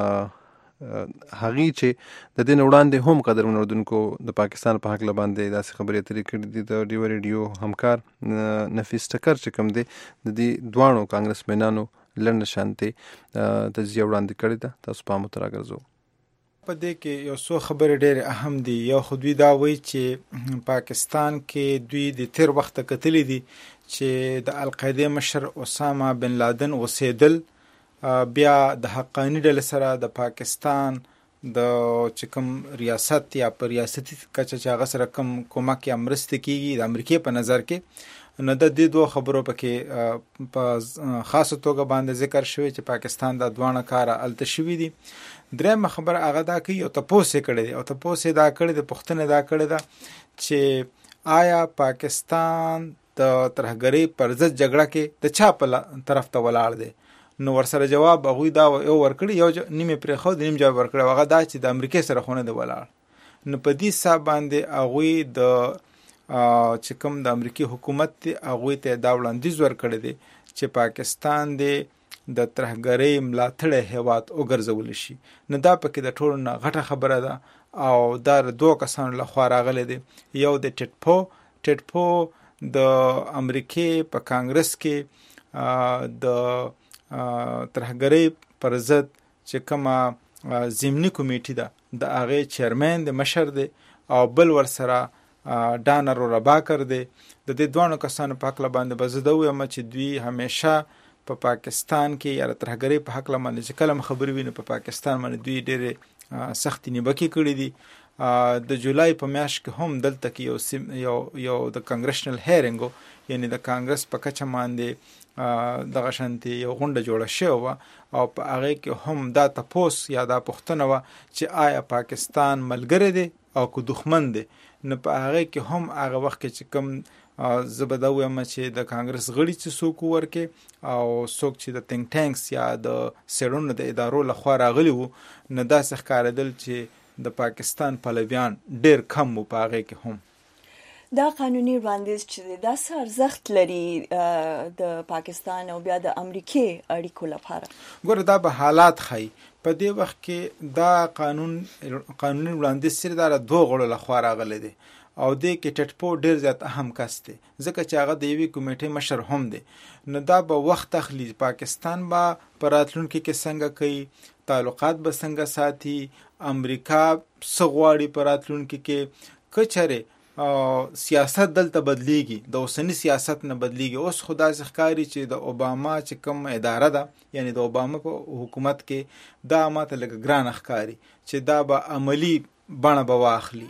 هغې چې د دې نه وړاندې هم قدرمنو اردوونکو د پاکستان په هکله باندې داسې خبرې اترې کړي دي. د ډیوه ریډیو همکار نفیس ټکر چې کوم دی د دې دواړو کانګرسمنانو لنډه شانتې تجزیه وړاندې کړې ده. تاسو پام ورته راګرځوو. په دې کې یو څو خبرې ډېرې اهم دي. یو خو دوی دا وایي چې پاکستان کې دوی د تیر وخت کتلی دي چې د القاعده مشر اسامه بن لادن اوسېدل، بیا د حقانی ډلې سره د پاکستان د چې کوم ریاست یا په ریاستي کچه چې هغه سره کوم کومک یا مرستې کېږي د امریکې په نظر کې، نو د دې دوه خبرو پکې په خاصه توګه باندې ذکر شوی چې پاکستان د دوانه کاره الته شوي دي. درېیمه خبره هغه دا کوي او تپوس یې کړی دی او تپوس یې دا کړی دی پوښتنه دا کړې ده چې آیا پاکستان د ترهګرۍ پر ضد جګړه کې د چا په طرف ته ولاړ دی؟ نو ورسره جواب هغوی دا یو ورکړي، یو نیمې پرېښود، نیم جواب ورکړی، هغه دا چې د امریکې سره خو نه دی ولاړ. نو په دې حساب باندې هغوی د چې کوم د امریکې حکومت دی هغوی ته دا وړاندیز ورکړی دی چې پاکستان دی د ترهګرۍ ملاتړی هیواد وګرځولی شي. نو دا پکې د ټولو نه غټه خبره ده او دا دوه کسانو لخوا راغلی دی. یو د ټیټ پو ټیټ پو د امریکې په کانګرس کې د ترهګرۍ پر ضد چې کومه ضمني کمیټې ده د هغې چیرمن د مشر دی او بل ورسره ډانر رباکر دی. د دې دوانو کسانو په هکله باندې به زه دا ووایم چې دوی همیشه په پا پاکستان کې یا د ترهګرۍ په هکله باندې چې کله هم خبرې وي نو په پاکستان باندې دوی ډېرې سختې نیوکې کړي دي. د جولای په میاشت کې هم دلته کې یو یو یو د کانګرشنل هیرینګ یعنی د کانګرس په کچه باندې دغه شانتې یو غونډه جوړه شوې وه او په هغې کې هم دا تپوس یا دا پوښتنه وه چې آیا پاکستان ملګری دی او که دښمن دی. نو په هغې کې هم هغه وخت کې چې کوم زه به دا ووایم چې د کانګرس غړي چې څوک وورکې او څوک چې د تینک ټینکس یا د څېړنو د ادارو لخوا راغلي وو، نو داسې ښکارېدل چې د پاکستان پلویان ډېر کم وو په هغې کې هم. دا قانوني وړاندیز چې دا څه ارزښت لري د پاکستان او بیا د امریکې اړیکو لپاره؟ ګوره دا به حالات ښایي. په دې وخت کې دا قانون قانوني وړاندیز صرف دا دوه غړو لخوا راغلی دی او دې کې ټیټ پو ډېر زیات اهم کس دی ځکه چې هغه د یوې کمیټې مشر هم دی. نو دا به وخت اخلي پاکستان به په راتلونکي کې څنګه کوي، تعلقات به څنګه ساتي، امریکا څه غواړي په راتلونکي کې، که چېرې سیاست دلته بدلیږي د اوسني سیاست نه بدلیږي. اوس خو داسې ښکاري چې د اوباما چې کوم اداره ده یعنی د اوباما په حکومت کې دا ماته لږه ګرانه ښکاري چې دا به عملي بڼه به واخلي.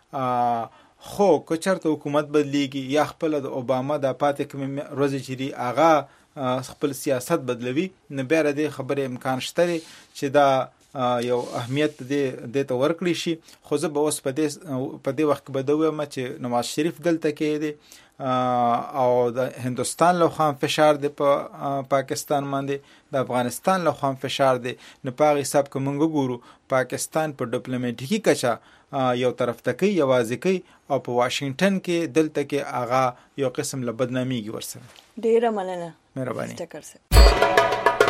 خو که چېرته حکومت بدلیږي یا خپله د اوباما دا پاتې کومې ورځې چې دي هغه خپل سیاست بدلوي، نو بیا د دې خبرې امکان شته دی چې دا یو اهمیت دې ته ورکړی شي. خو زه به اوس په دې وخت کې به دا ووایم چې نواز شریف دلته کې دی او د هندوستان له خوا فشار دی په پاکستان باندې، د افغانستان له خوا فشار دی. نو په هغه حساب کې موږ ګورو پاکستان په ډیپلوماټیکي کچه یو طرف ته کوي، یوازې کوي او په واشنګټن کې دلته کې هغه یو قسم له بدنامېږي ورسره. ډېره مننه. مهرباني.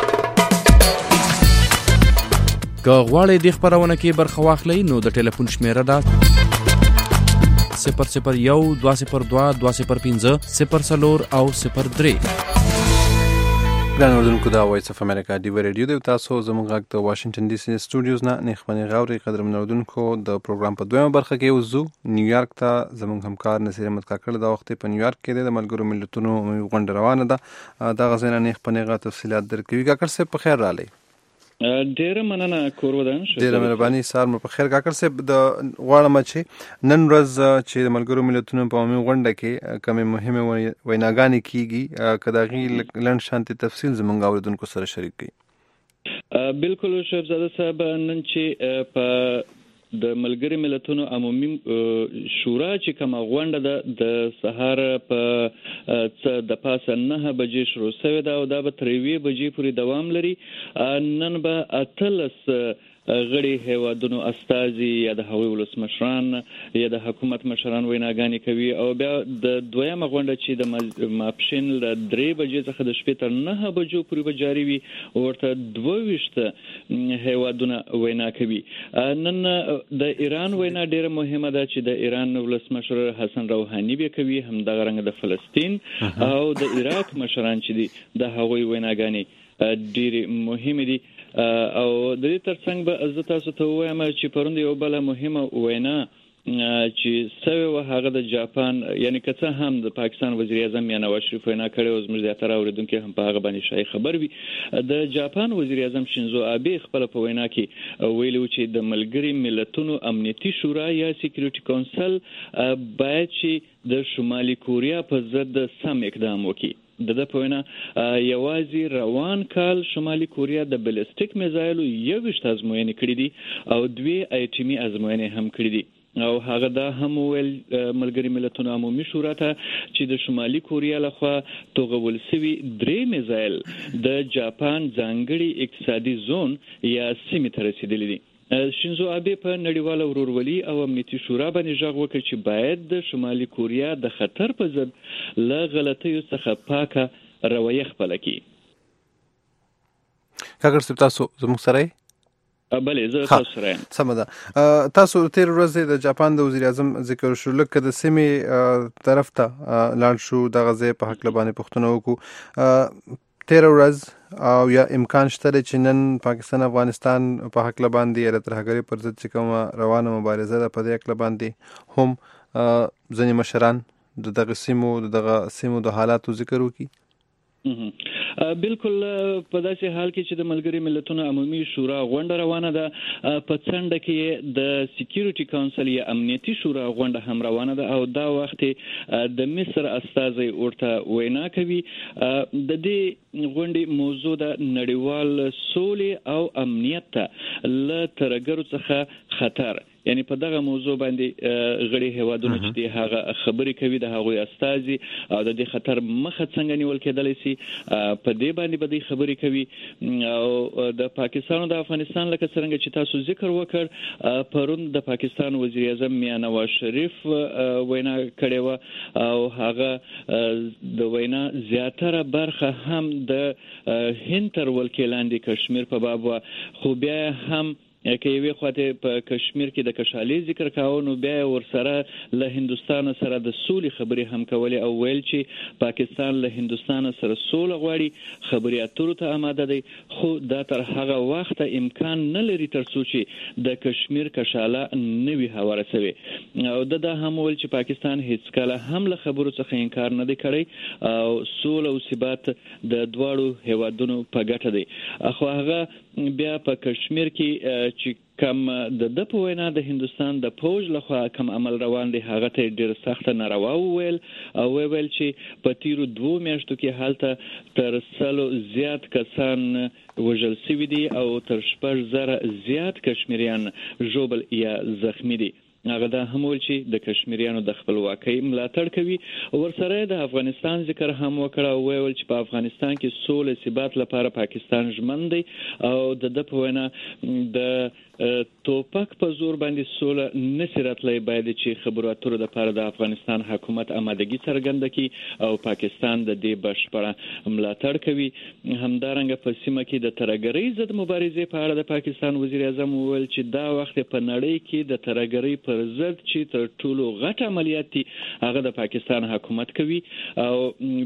که غواړئ دې خپرونه کې برخه واخلئ نو د ټلیفون شمیره ده صفر صفر یو دوه صفر دوه دوه صفر پنځه صفر څلور او صفر درې. ګران اردوونکو، دا وایس اف امریکا ډیوه ریډیو دی. تاسو زموږ غږ د واشنګټن ډي سي سټوډیوز نه نیخمنې غاوري. قدرمن اردوونکو، د پروګرام په دویمه برخه کې اوس ځو نیویارک ته. زموږ همکار نصیر احمد کاکړ دا وخت په نیویارک کې دی، د ملګرو ملتونو غونډه روانه ده. دغه ځای نه نیخمنې غا تفصیلات درکوي. کاکړ صاحب په خیر راغلی. ډیره مننه کور ودان شو. ډیره مهرباني. سار مو په خیر. کاکړ صاحب د غواړم چې نن ورځ چې د ملګرو ملتونو په عمومي غونډه کې کومې مهمې ویناګانې کیږي، که د هغې لنډ شانتې تفصیل زموږ اورېدونکو سره شریک کړي. بالکل شیخ زاده صاحب، نن چې په د ملګری ملتونو عمومي شورا چې کومه غونډه ده د سهار په څه د پاسه نه بجې شروع شوې ده او دا به تر یوې بجې پورې دوام لري. نن به اتلس غړي هیوادونو استازي یا د هغوی ولسمشران یا د حکومت مشران ویناګانې کوي او بیا د دویمه غونډه چې د ماپښین له درې بجې څخه د شپې تر نهه بجو پورې به جاري وي ورته دوه ویشت هیوادونه وینا کوي. نن د ایران وینا ډیره مهمه ده چې د ایران ولسمشر حسن روحاني به کوي، همدغه رنګ د فلسطین او د عراق مشران چې دي د هغوی ویناګانې ډیره مهمه دي. او د دې ترڅنګ به زه تاسو ته وایم چې پروند یو بل مهمه وینا چې سوي و هغه د جاپان یعنی که څه هم د پاکستان وزیر اعظم یا نواز شریف وینا کړې او زموږ زیاتره اوریدونکو هم په هغه باندې شای خبر وي. د جاپان وزیر اعظم شینزو آبه خپل په وینا کې ویلو چې د ملګری ملتونو امنیتي شورا یا سکیورټي کونسل باید چې د شمالي کوریا په ضد سم اقدام وکړي. د د پوینا یوازې روان کال شمالي کوریا د بلیسټیک میزایلو یو وشت ازموینې کړې دي او دوی ایټمی ازموینې هم کړې دي او هغه دا هم ول ملګری ملتونو عمومي شورا ته چې د شمالي کوریا لخوا توغول سوي درې میزایل د جاپان ځانګړي اقتصادي زون یا سیمې ته رسیدلي دي. شینزو آبه په نړیواله ورورولي او امنیتي شورا باندې ژغ وکړ چې باید د شمالي کوریا د خطر په ضد له غلطیو څخه پاکه رویه خپله کړي. کاکړ صاحب تاسو زموږ سره بله زه تاسو سره یم. سمه ده. تاسو تیر ورځ د جاپان د وزیر اعظم ذکر شو لکه د سیمې طرف ته لاړ شو دغه ځای په حق لبانې پوښتنه وکړو. تیر ورځ او یا امکان شته چې نن پاکستان افغانستان په حق لباندې یا د ترهګرۍ پر ضد چې کومه روانه مبارزه ده په دې حق لباندې هم ځینې مشران د دغه سیمو د دغه سیمو د حالاتو ذکر وکړي؟ بالکل په داسې حال کې چې د ملګری ملتونو عمومي شورا غونډه روانه ده، په څنډه کې د سکیورټي کونسل یا امنیتي شورا غونډه هم روانه ده او دا وخت د مصر استازي ورته وینا کوي. د دې غونډې موضوع د نړیوال سولې او امنیت ته له ترګرو څخه خطر، یعنی په دغه موضوع باندې غړي هیوادونه چې دی هغه خبرې کوي د هغوی استازي او د دې خطر مخه څنګه نیول کېدلی سي په دې باندې به دې خبرې کوي. او د پاکستان او د افغانستان لکه څنګه چې تاسو ذکر وکړ پرون د پاکستان وزیر اعظم میاں نواز شریف وینا کړې و او هغه د وینا زیاتره برخه هم د هند تر ولکې لاندې کشمیر په باب و، خو بیا هم که یوې خواته په کشمیر کې د کشالي ذکر کاوه نو بیا ورسره له هندوستان سره د سولې خبرې هم کولې او ویل چې پاکستان له هندوستان سره سوله غواړي، خبرې اترو ته آماده دی، خو دا تر هغه وخت امکان نه لري تر څو چې د کشمیر کشاله نه وي هواره سوي. او د دا هم ویل چې پاکستان هیڅ کله هم له خبرو څخه انکار نه دی کړی او سوله او ثبات د دواړو هیوادونو په ګټه دی. خو هغه بیا په کشمیر کې چې کم د د په وینا د هندوستان د پوج لخوا کم عمل روان دی هغه ته ډیر سخت ناروا ویل او ویل چې په تیرو دوه میاشتو کې حالت تر سلو زیات کسان وژل شوي دي او تر شپږ زره زیات کشمیریان ژوبل یا زخمی دي. هغه دا هم ویل چې د کشمیریانو د خپلواکۍ ملاتړ کوي. ورسره د افغانستان ذکر هم وکړ او ویل چې په افغانستان کې سولې ثبات لپاره پاکستان ژمن دی او د د په وینا د توپک په زور باندې سوله نشي راتلی، باید چې خبرو اترو لپاره د افغانستان حکومت آمادګي څرګنده کړي او پاکستان د دې بشپړه ملاتړ کوي. همدارنګه په سیمه کې د ترهګرۍ ضد مبارزې په اړه د پاکستان وزیر اعظم وویل چې دا وخت په نړۍ کې د ترهګرۍ پر ضد چې تر ټولو غټ عملیات دي هغه د پاکستان حکومت کوي او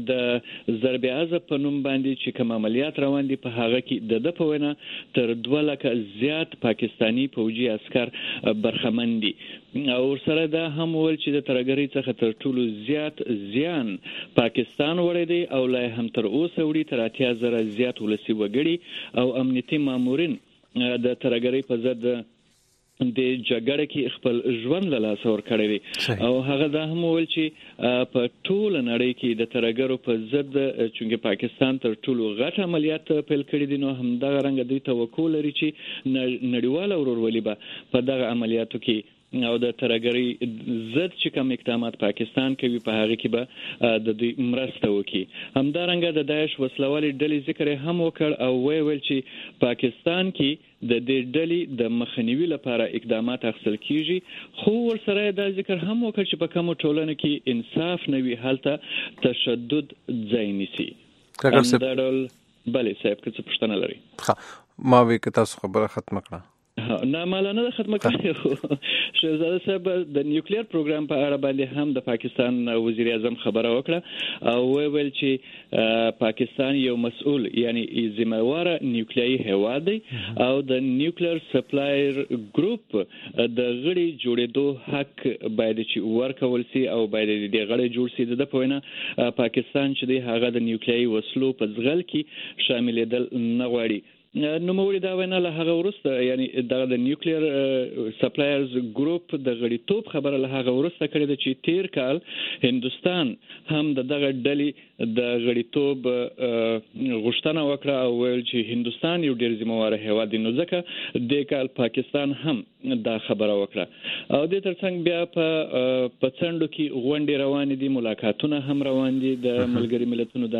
د ضرب عضب په نوم باندې چې کوم عملیات روان دي په هغه کې د د په وینا تر دوه لکه زیات پاکستان پاکستاني فوجي عسكر برخمن دي. او سره دا هم ول چې د ترګری څخه تر ټولو زیات زیان پاکستان وړي دي او لا هم تر اوسه وړي تر اتیا زره زیات ولسی وګړي او امنیتي مامورین د ترګری په ضد د جګړه کې خپل ژوند له لاسه ورکړی دی او هغه دا هم ویل چې په ټول نړۍ کې د ترهګرو په ضد چې پاکستان تر ټولو غټ عملیات پیل کړی دي نو هم دا رنګ دوی توقع لري چې نړیواله ورورولي به په دغه عملیاتو کې او د ترهګرۍ ضد چې کوم اقدامات پاکستان کوي په هغه کې به د دوی مرسته وکړي. همدارنګه د داعش وسلوالې ډلې ذکر هم وکړ او ویل چې پاکستان کې د دې ډلې د مخنیوي لپاره اقدامات اخیستل کیږي خو ورسره دا ذکر هم وکړ چې په کومو ټولنو کې انصاف نه وي هلته تشدد ځای نیسي. دا ډول بلې صاحب که څه پوښتنه لري؟ ښه ما وی که تاسو خبره ختمه کړه. نه مالانه د ختمه کړی شهزاده صاحب د نیوکلیر پروګرام په اړه باندې هم د پاکستان وزیر اعظم خبره وکړه او ویل چې پاکستان یو مسؤل یعنی ذمہوار نیوکلیري هیواد دی او د نیوکلیر سپلایر ګروپ د غړي جوړېدو حق باید چې ورکول سي او باید د غړي جوړ سي. د په وینا پاکستان چې دی هغه د نیوکلیري وسلو په ځغل کې شاملېدل نه غواړي. نو موري دا وینا له هغه ورسته یعنی د نیوکلیر سپلایرز ګروپ د غړیتوب خبره له هغه ورسته کړې ده چې تیر کال هندستان هم د دغه ډلې د غړیتوب غوښتنه وکړه او ویل چې هندستان یو ډیر ذمہوار هیواد دی نو ځکه د کال پاکستان هم دا خبره وکړه او د ترڅنګ بیا په پڅندو کې غونډې روان دي ملاقاتونه هم روان دي د ملګری ملتونو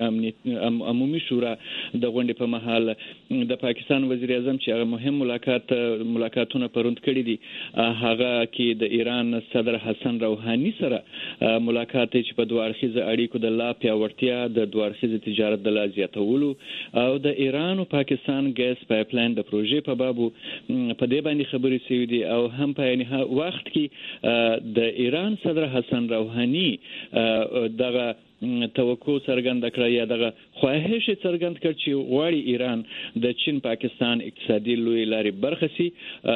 د عمومي شورا د غونډې په محل د پاکستان وزیر اعظم چې هغه مهم ملاقات ملاقاتونه پروند کړی دي هغه کې د ایران صدر حسن روحاني سره ملاقات چې په دوه اړخیزه اړیکو د لا پیاوړتیا د دوه اړخیزه تجارت د لا زیاتولو او د ایران او پاکستان ګیس پایپلاین د پروژې په بابو په دې باندې خبرې شوې دي او هم په یعنی وخت کې د ایران صدر حسن روحاني دغه توقع څرګند کړ یا دغه خواهش څرګند کړ چې غواړي ایران د چین پاکستان اقتصادي لوی لارې برخه سي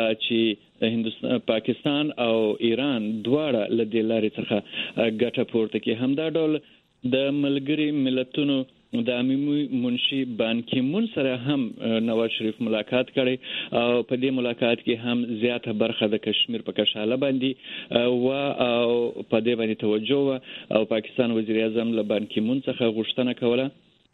چې هندستان پاکستان او ایران دواړه له دې لارې څخه ګټه پورته کوي. همدا ډول د ملګری ملتونو د عمومي منشي بان کی مون سره هم نواز شریف ملاقات کړي او په دې ملاقات کې هم زیاته برخه د کشمیر په کشاله باندې او او په دې باندې توجه او پاکستان وزیر اعظم له بان کی مون څخه غوښتنه کوله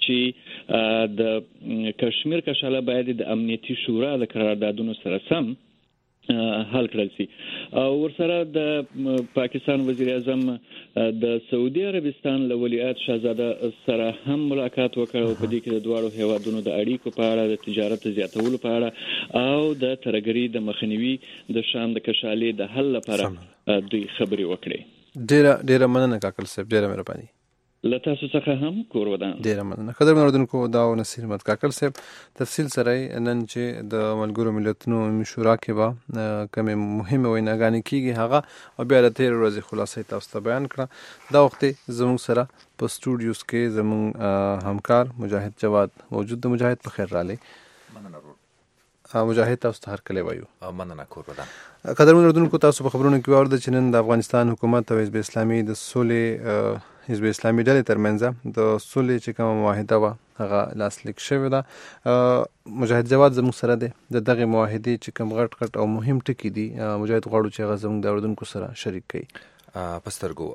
چې د کشمیر کشاله باید د امنیتي شورا د قراردادونو سره سم حل کړل شي او ورسره د پاکستان وزیر اعظم د سعودي عربستان له ولیعهد شاهزاده سره هم ملاقات وکړ او په دې کې د دواړو هیوادونو د اړیکو په اړه د تجارت زیاتولو په اړه او د ترهګرۍ د مخنیوي د شام د کشالې د حل لپاره دوی خبرې وکړې. ډیره ډیره مننه کاکل صاحب ډیره مهرباني. له تاسو څخه هم کور ودان. ډیره مننه. قدر منوردونکو دا و نصیر مت کاکل صاحب تفصیل سره نن چې د ملګرو ملتونو شورا کې به کوم مهمه ویناګانې کیږي هغه او بیا د تیر ورځې خلاصې تاسو ته بیان کړه. دا وخت زموږ سره په سټوډیوز کې زموږ همکار مجاهد جواد موجود د مجاهد په خیر رالی. مننه مجاهد تاسو ته هر کله وایو. مننه کور ودان. قدر منوردونکو تاسو په خبرونو کې واورد چې نن د افغانستان حکومت او حزب اسلامي د سولې حزب اسلامي ډلې ترمنځ د سولې چې کومه معاهده وه هغه لاسلیک شوې ده. مجاهد جواد زموږ سره دی د دغه معاهدې چې کوم غټ غټ او مهم ټکي دي مجاهد غواړو چې هغه زموږ د اردوونکو سره شریک کړي. پسترګو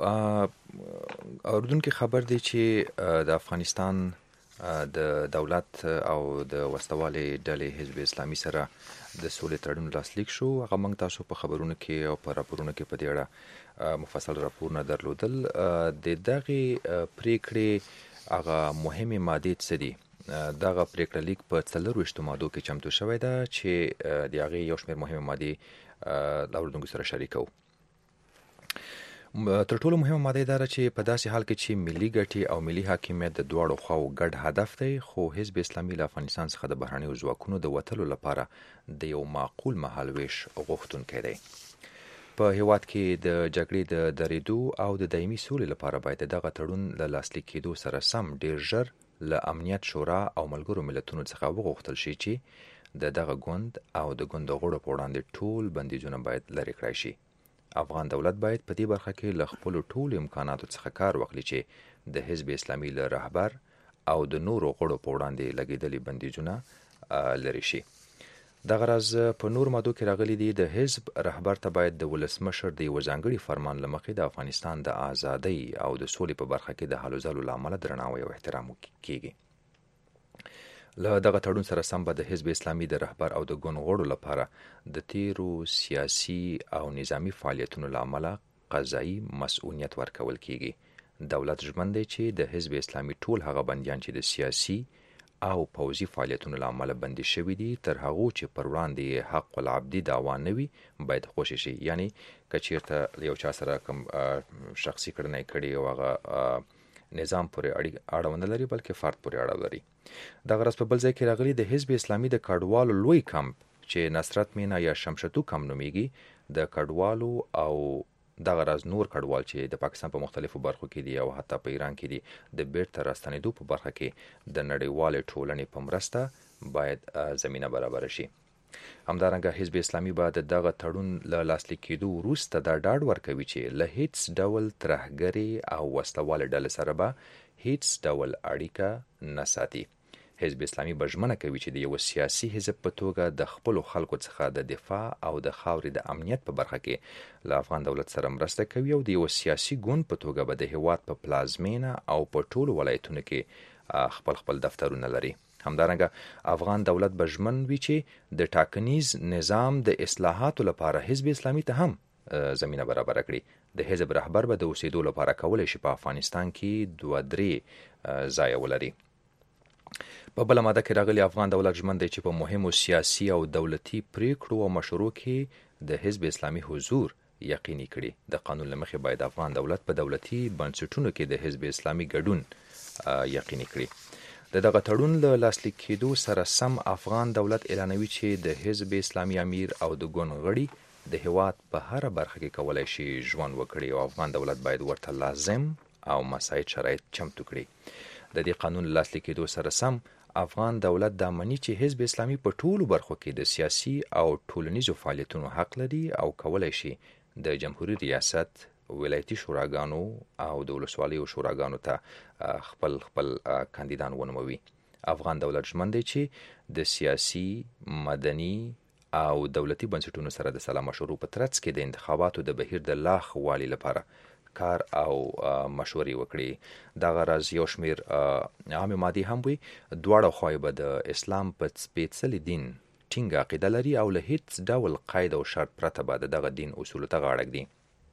اردوونکو خبر دی چې د افغانستان د دولت او د وسلوالې ډلې حزب اسلامي سره د سولې تړون لاسلیک شو. هغه موږ تاسو په خبرونو کې او په راپورونو کې په دې اړه مفصل راپورونه درلودل. د دغه پریکړې هغه مهمه ماده څه دي؟ دغه پریکړه لیک په څلورویشتو مادو کې چمتو شوی ده چې د هغې یو شمېر مهمه مادې له اردوونکو سره شریکو. تر ټولو مهمه ماده دا ده چې په داسې حال کې چې ملي ګټې او ملي حاکمیت د دواړو خواو ګډ هدف دی خو حزب اسلامي له افغانستان څخه د بهرنیو ځواکونو د وتلو لپاره د یو معقول مهالویش غوښتونکی دی. په هیواد کې د جګړې د درېدو او د دایمي سولې لپاره باید دغه تړون له لاسلیک کېدو سره سم ډیر ژر له امنیت شورا او ملګرو ملتونو څخه وغوښتل شي چې د دغه ګوند او د ګوند غړو په وړاندې ټول بندیزونه باید لرې کړای شي. افغان دولت باید په دې برخه کې له خپلو ټولو امکاناتو څخه کار واخلي چې د حزب اسلامي له رهبر او د نورو غړو په وړاندې لګېدلي بندیزونه لرې شي. دغه راز په نور مادو کې راغلي دي د حزب رهبر ته باید د ولسمشر د یو ځانګړي فرمان له مخې د افغانستان د ازادۍ او د سولې په برخه کې د هلو ځلو له امله درناوی او احترام کیږي. له دغه تړون سره سم به د حزب اسلامي د رهبر او د ګوند غړو لپاره د تیرو سیاسي او نظامی فعالیتونو له امله قضایي مسؤلیت ورکول کیږي. دولت ژمن دی چې د حزب اسلامي ټول هغه بندیان چې د سیاسي او پوځي فعالیتونو له امله بندي شوي دي تر هغو چې پر وړاندې حق العبدي دعوا نه وي باید خوشي شي. یعنی که چیرته یو چا سره کوم شخصي کړنې کړي او هغه نظام پورې اړه لري بلکې فرد پورې اړه لري. دغه راز په بل ځای کې راغلي د حزب اسلامي د کډوالو لوی کمپ چې نصرت مینا یا شمشتو کم نومیږي د کډوالو او دغه راز نور کډوال چې د پاکستان په مختلفو برخو کې دي او حتی په ایران کې دي د بیرته راستنېدو په برخه کې د نړیوالې ټولنې په مرسته باید زمینه برابر شي. همدارنګه حزب اسلامي به د دغه تړون له لاسلیک کېدو وروسته دا ډاډ ورکوي چې له هیڅ ډول ترهګرې او وسلوالې ډلې سره به هیڅ ډول اړیکه نه ساتي. حزب اسلامي به ژمنه کوي چې د یو سیاسي حزب په توګه د خپلو خلکو څخه د دفاع او د خاورې د امنیت په برخه کې له افغان دولت سره مرسته کوي او د یو سیاسي ګوند په توګه به د هیواد په پلازمینه او په ټولو ولایتونو کې خپل خپل دفترونه لري. همدارنګه افغان دولت به ژمن وي چې د ټاکنیز نظام د اصلاحاتو لپاره حزب اسلامي ته هم زمینه برابر کړي. د حزب رهبر به د اوسېدو لپاره کولی شي په افغانستان کې دوه درې ځایه ولري. په بله ماده کې راغلی افغان دولت ژمن دی چې په مهمو سیاسي او دولتي پریکړو او مشورو کې د حزب اسلامي حضور یقیني کړي. د قانون له مخې باید افغان دولت په دولتي بنسټونو کې د حزب اسلامي ګډون یقیني کړي. د دغه تړون له لاسلیک کېدو سره سم افغان دولت اعلانوي چې د حزب اسلامي امیر او د ګوند غړي د هیواد په هره برخه کې کولی شي ژوند وکړي او افغان دولت باید ورته لازم او مساعد شرایط چمتو کړي. د دې قانون لاسلیک کېدو سره سم افغان دولت دا مني چې حزب اسلامي په ټولو برخو کې د سیاسي او ټولنیزو فعالیتونو حق لري او کولی شي د جمهوریت ریاست، ولایتي شوراګانو او د ولسوالیو شوراګانو ته خپل خپل کاندیدان ونوموي. افغان دولت ژمن دی چې د سیاسي، مدني او دولتي بنسټونو سره د سلا مشورو په ترڅ کې د انتخاباتو د بهیر د لا ښه والي لپاره کار او مشورې وکړي. دغه راز یو شمیر عامې مادې هم وي. دواړه خواوې به د اسلام په سپېڅلي دین ټینګه عقیده لري او له هیڅ ډول قید او شرط پرته به د دغه دین اصولو ته غاړه ږدي.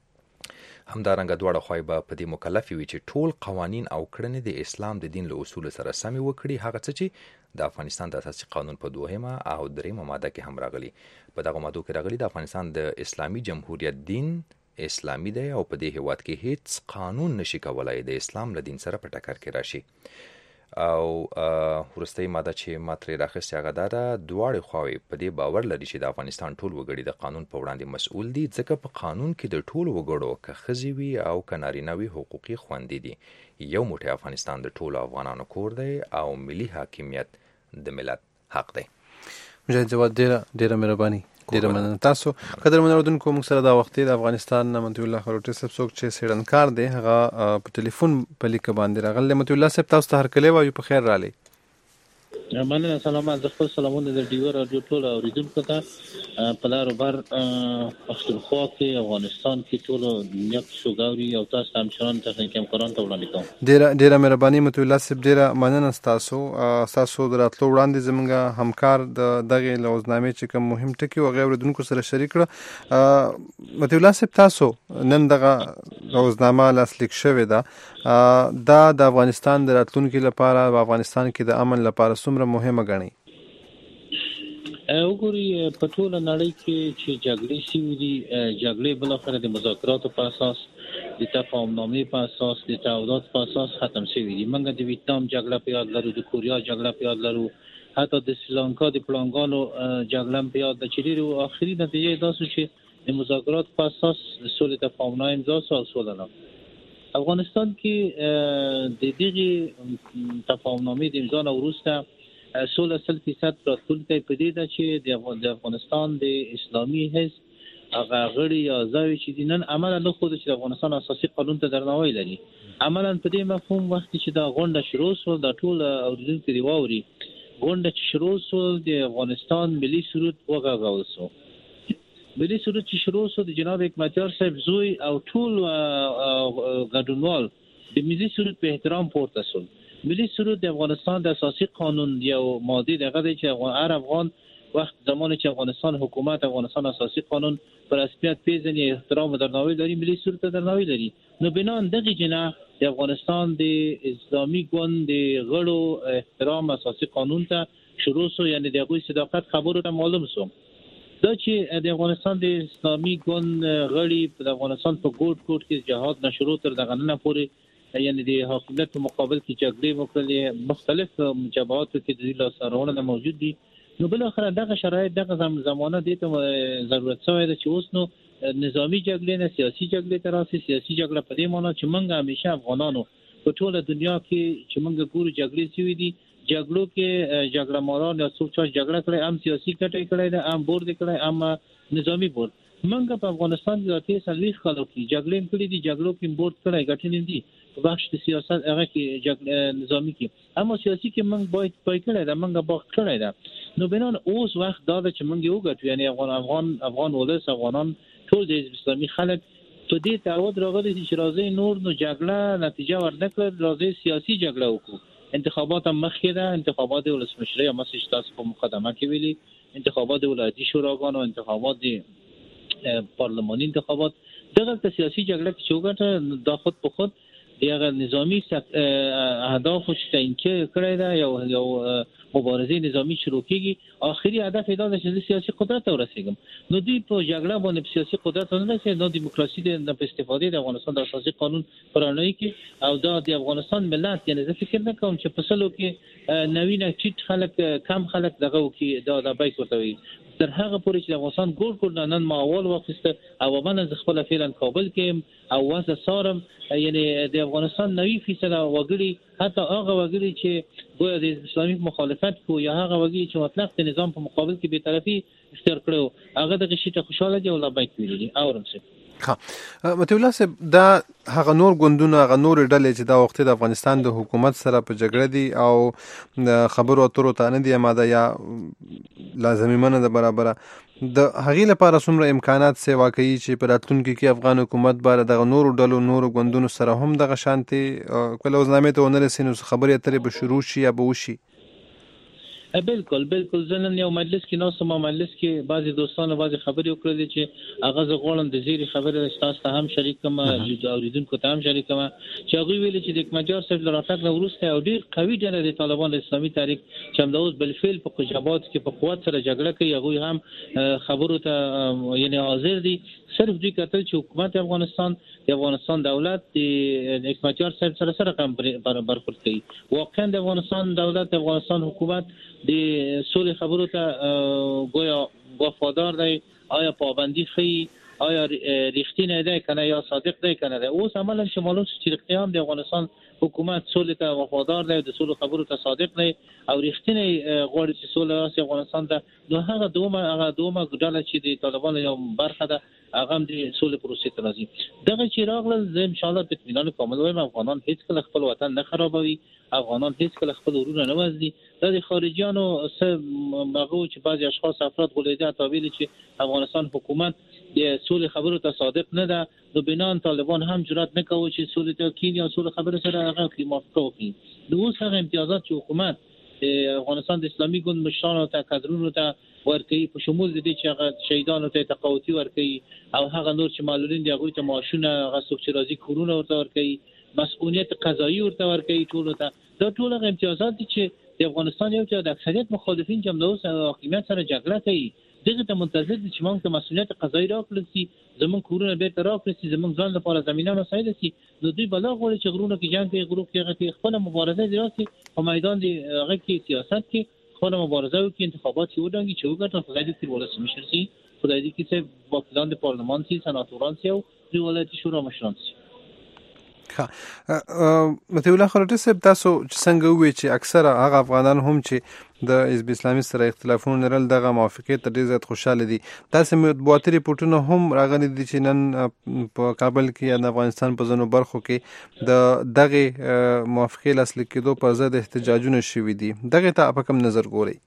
همدارنګه دواړه خواوې به په دې مکلفې وي چې ټول قوانین او کړنې د اسلام د دین له اصولو سره سمې وکړي، هغه څه چې د افغانستان د اساسي قانون په دوهمه او دریمه ماده کې هم راغلي. په دغه مادو کې راغلي د افغانستان د اسلامي جمهوریت دین اسلامي دی او په دې هیواد کې هیڅ قانون نشي کولای د اسلام له دین سره په ټکر کې راشي. او وروستۍ ماده چې ما ترې راخیستې هغه دا ده دواړې خواوې په دې باور لري چې د افغانستان ټول وګړي د قانون په وړاندې مسؤل دي، ځکه په قانون کې د ټولو وګړو که ښځې وي او که نارینه وي حقوقي خوندي دي. یو موټی افغانستان د ټولو افغانانو کور دی او ملي حاکمیت د ملت حق دی. مجاهد جواد ډېره ډېره مهرباني، ډېره مننه. تاسو قدرمن اورېدونکو، موږ سره دا وخت د افغانستان نه مطیع الله خروټي صاحب څوک چې څېړنکار دی هغه په ټلیفون په لیکه باندې راغلی. مطیع الله صاحب تاسو ته هرکلی وایو، په خیر راغلی. مننه. سلامات. زه خپل سلامونه د ډیو راډیو ټول اوریدونکو ته په لار بر پښتونخوا کې افغانستان کې ټول دنیا کې شوګاوري او تاسو هم شان تخنیکی همکاران ته وړاندې کوم. ډیره ډیره مهرباني مطیع الله صاحب، ډیره مننه تاسو. تاسو دراتلو وړاندې زمونږ همکار د دغه لوزنامې چې کوم مهم ټکی او غیر اوریدونکو سره شریک کړه. مطیع الله صاحب، تاسو نن دغه لوزنامه لاسلیک شوې ده، دا د افغانستان د راتلونکي لپاره په افغانستان کې د امن لپاره څومره مهمه ګڼئ؟ وګورئ، په ټوله نړۍ کې چې جګړې شوي دي، جګړې بالاخره د مذاکراتو په اساس، د تفاهم نامې په اساس، د تعهداتو په اساس ختم شوي دي. موږ د ویتنام جګړه په یاد لرو، د کوریا جګړه په یاد لرو، حتی د سریلانکا د پړانګانو جګړه په یاد ده چې ډېرې آخري نتیجه یې دا شو چې د مذاکراتو په اساس د سولې تفاهمنامه امضا شوه او سوله راغله. افغانستان کې د دغې تفاهمنامې د امضا نه وروسته سوله سل فیصد راتلونکی په دې ده چې د افغانستان د اسلامي حزب هغه غړي یا اعضاوې چې دي نن عملا نه ښوده چې د افغانستان اساسي قانون ته درناوی لري. عملا په دې مفهوم وخت چې دا غونډه شروع شوه، دا ټول اورېدونکي دې واوري غونډه چې شروع سو د افغانستان ملي سرود وغږول سو. ملي سرود چې شروع سو د جناب حکمتیار صاحب زوی او ټول ګډونوال د ملي سرود په احترام پورته سول. ملي سرود د افغانستان د اساسي قانون یو ماده دغه دی چې هر افغان وخت زمانه چې افغانستان حکومت افغانستان اساسي قانون پر رسمیت پیژني احترام و درناوی لري ملي سرود ته درناوی لري. نو بنا دغه جناح د افغانستان د اسلامي ګوند د غړو احترام اساسي قانون ته شروع سو، یعنی د هغوی صداقت خبرو ته معلوم سو. دا چې د افغانستان د اسلامي ګوند غړي د افغانستان په ګوټ ګوټ کې جهاد نشرو تر دغه نه پورې یعنی د حکومت په مقابل کې جګړې وکړلې، مختلف جبهاتو کې د لاسوهنه موجود دي. نو بل اخر دغه شرایط دغه زمانه دي ته ضرورت شوی دی چې اوس نو نظامی جګړې نه سیاسي جګړې ته راسي. سیاسي جګړه په دې معنی چې موږ همیشه افغانانو په ټوله دنیا کې چې موږ ګورو جګړې شوي دي، جګړو کې جګړه ماران یا څوک چې جګړه کړي هم سیاسي کټي کړي ده، هم بورد کړي، هم نظامی بورد. موږ په افغانستان کې راته سلويخ خلک کې جګړې کړي دي، جګړو کې بورد کړي ګټلې دي په بخش د سیاست هغه کې جګړه نظامی کې، اما سیاسي کې موږ باید پای کړی ده، موږ باغ کړی ده. نو بنان اوس وخت دا چې موږ یو ګټو، یعنی افغان افغان افغان ولس افغانان ټول د اسلامي خلک په دې تعهد راغلي چې راځي نور نو جګړه نتیجه ورنکړي، راځي سیاسي جګړه وکړو. انتخابات هم مخکې ده، انتخابات ولسمشرۍ هم چې تاسو په مقدمه کې ویلي، انتخابات ولایتي شوراګانو، انتخابات د پارلماني انتخابات، دغه سیاسي جګړه چې وګټه دا خود په خود دغه نظامی اهداف چې تعیین کړی ده، یو یو مبارزه نظامی شروع کیږي، آخري هدف دا ده چې سیاسي قدرت ته ورسیږم. نو دوی په جګړه باندې سیاسي قدرت نه رسي، نو دیموکراسي د استفادې د افغانستان د اساسي قانون پرانوي کې او دا د افغانستان ملت، یعنی زه فکر نه کوم چې په سلو کې نوینه چیټ خلک کم خلک دغه وکي دا د بایک ورتوي تر هغه پورې چې افغانستان ګور ګور نن ماحول وخسته او باندې ز خپل فعلا کابل کې او واسه سارم، یعنی د افغانستان نوي فیصد وګړي حتی هغه وګړي چې ګویا د اسلامي مخالفت کو یا هغه وګړي چې مطلق د نظام په مقابل کې به طرفي اختیار کړو، هغه د شي ته خوشاله دي او لا بایک ویلي اورم سي. ها متي الله صاحب دا هغه نور ګوندونه هغه نور ډلې چې دا وخت د افغانستان د حکومت سره په جګړه دي او خبرو اترو ته نه دي ماده یا لازمي منه ده برابر د هغې لپاره څومره امکانات سیوا کوي چې په راتلونکي کې افغان حکومت باره دغه نورو ډلو نورو ګوندونو سره هم دغه شانتي کله اوزنامې ته ونه رسي نو خبرې اترې به شروع شي یا به وشي؟ بالکل بالکل زنن یو مجلس کې نو سم مجلس کې بعضي دوستانو بعضي خبرې وکړې چې هغه زغولم د زیری خبرې تاسو ته هم شریک کما چې اوریدونکو ته هم شریک کما چې هغه ویل چې د حکمتیار صاحب لرافق نو ورسته او ډیر قوي ډله د طالبان اسلامي تاریخ چې هم د اوس بل فعل په قجابات کې په قوت سره جګړه کوي، هغه هم خبرو ته یعنی حاضر دي. صرف دوی کتل چې حکومت افغانستان د افغانستان دولت د حکمتیار صاحب سره سره کم برخورد کوي. واقعا د افغانستان دولت د افغانستان حکومت د سولې خبرو ته گویا وفادار دی، آیا پابندی خي، آیا ریښتینی دی کنه یا صادق دی کنه. اوس عملا چې معلوم چې رښتیا د افغانستان حکومت سولې ته وفادار دی، د سولې خبرو ته صادق دی او رښتینی غواړي چې سوله راشي افغانستان ته، نو هغه دومره هغه دومره ډله چې د طالبانو یو برخه ده هغه هم د سولې پروسې ته راځي. دغه چې راغلل زه ان شاء الله په اطمینان کامل وایم افغانان هیڅ کله خپل وطن نه خرابوي، افغانان هیڅ کله خپل ورونه نه وزدي. دا د خارجيانو څه هغه چې بعضي اشخاص افراد غولېده تا ویلي چې افغانستان حکومت د سولې خبرو ته صادق نه ده، نو بنان طالبان هم جرأت نه کوي چې سولې ته کین یا سولې خبرو سره هغه کې موافقه وکړي. نو اوس هغه امتیازات چې حکومت افغانستان د اسلامي ګوند مشرانو ته کادرونو ته ورکوي په شمول د دې چې هغه شهیدانو ته تقاوتي ورکوي او هغه نور چې معلولین دي هغوی ته معاشونه، هغه څوک چې راځي کورونه ورته ورکوي، مسؤلیت قضایي ورته ورکوي ټولو ته. دا ټول هغه امتیازات دي چې د افغانستان یو چې د اکثریت مخالفین چې هم د اوس حاکمیت سره جګړه کوي دغه ته منتظر دي چې موږ ته مسؤلیت قضایي راکړل شي، زموږ کورونه بیرته راکړل شي، زموږ ځان لپاره زمینه مساعده شي. نو دوی بلا غواړي چې غرونه کې جنګ کوي، غرو کې هغه کې خپله مبارزه دي راسي په میدان دی هغه کې سیاست کې خپله مبارزه وکړي، انتخابات چې وډنګي چې وګټل خدای دې کړي ولسمشر شي، خدای دې کړي چې وکیلان د پارلمان شي، سناتوران شي او د ولایتي شورا مشران شي. ها متي الله خرټي صاحب تاسو څنګه وی چې اکثره هغه افغانان هم چې د حزب اسلامي سره اختلافونه لرل دغه موافقې ته ډېر زیات خوشاله دي. داسې مطبوعاتي ریپورټونه هم راغلي دي چې نن په کابل کې یا د افغانستان په ځینو برخو کې د دغه موافقې لاسلیک کېدو پر ضد احتجاجونه شوي دي. دغه ته په کوم نظر ګورئ؟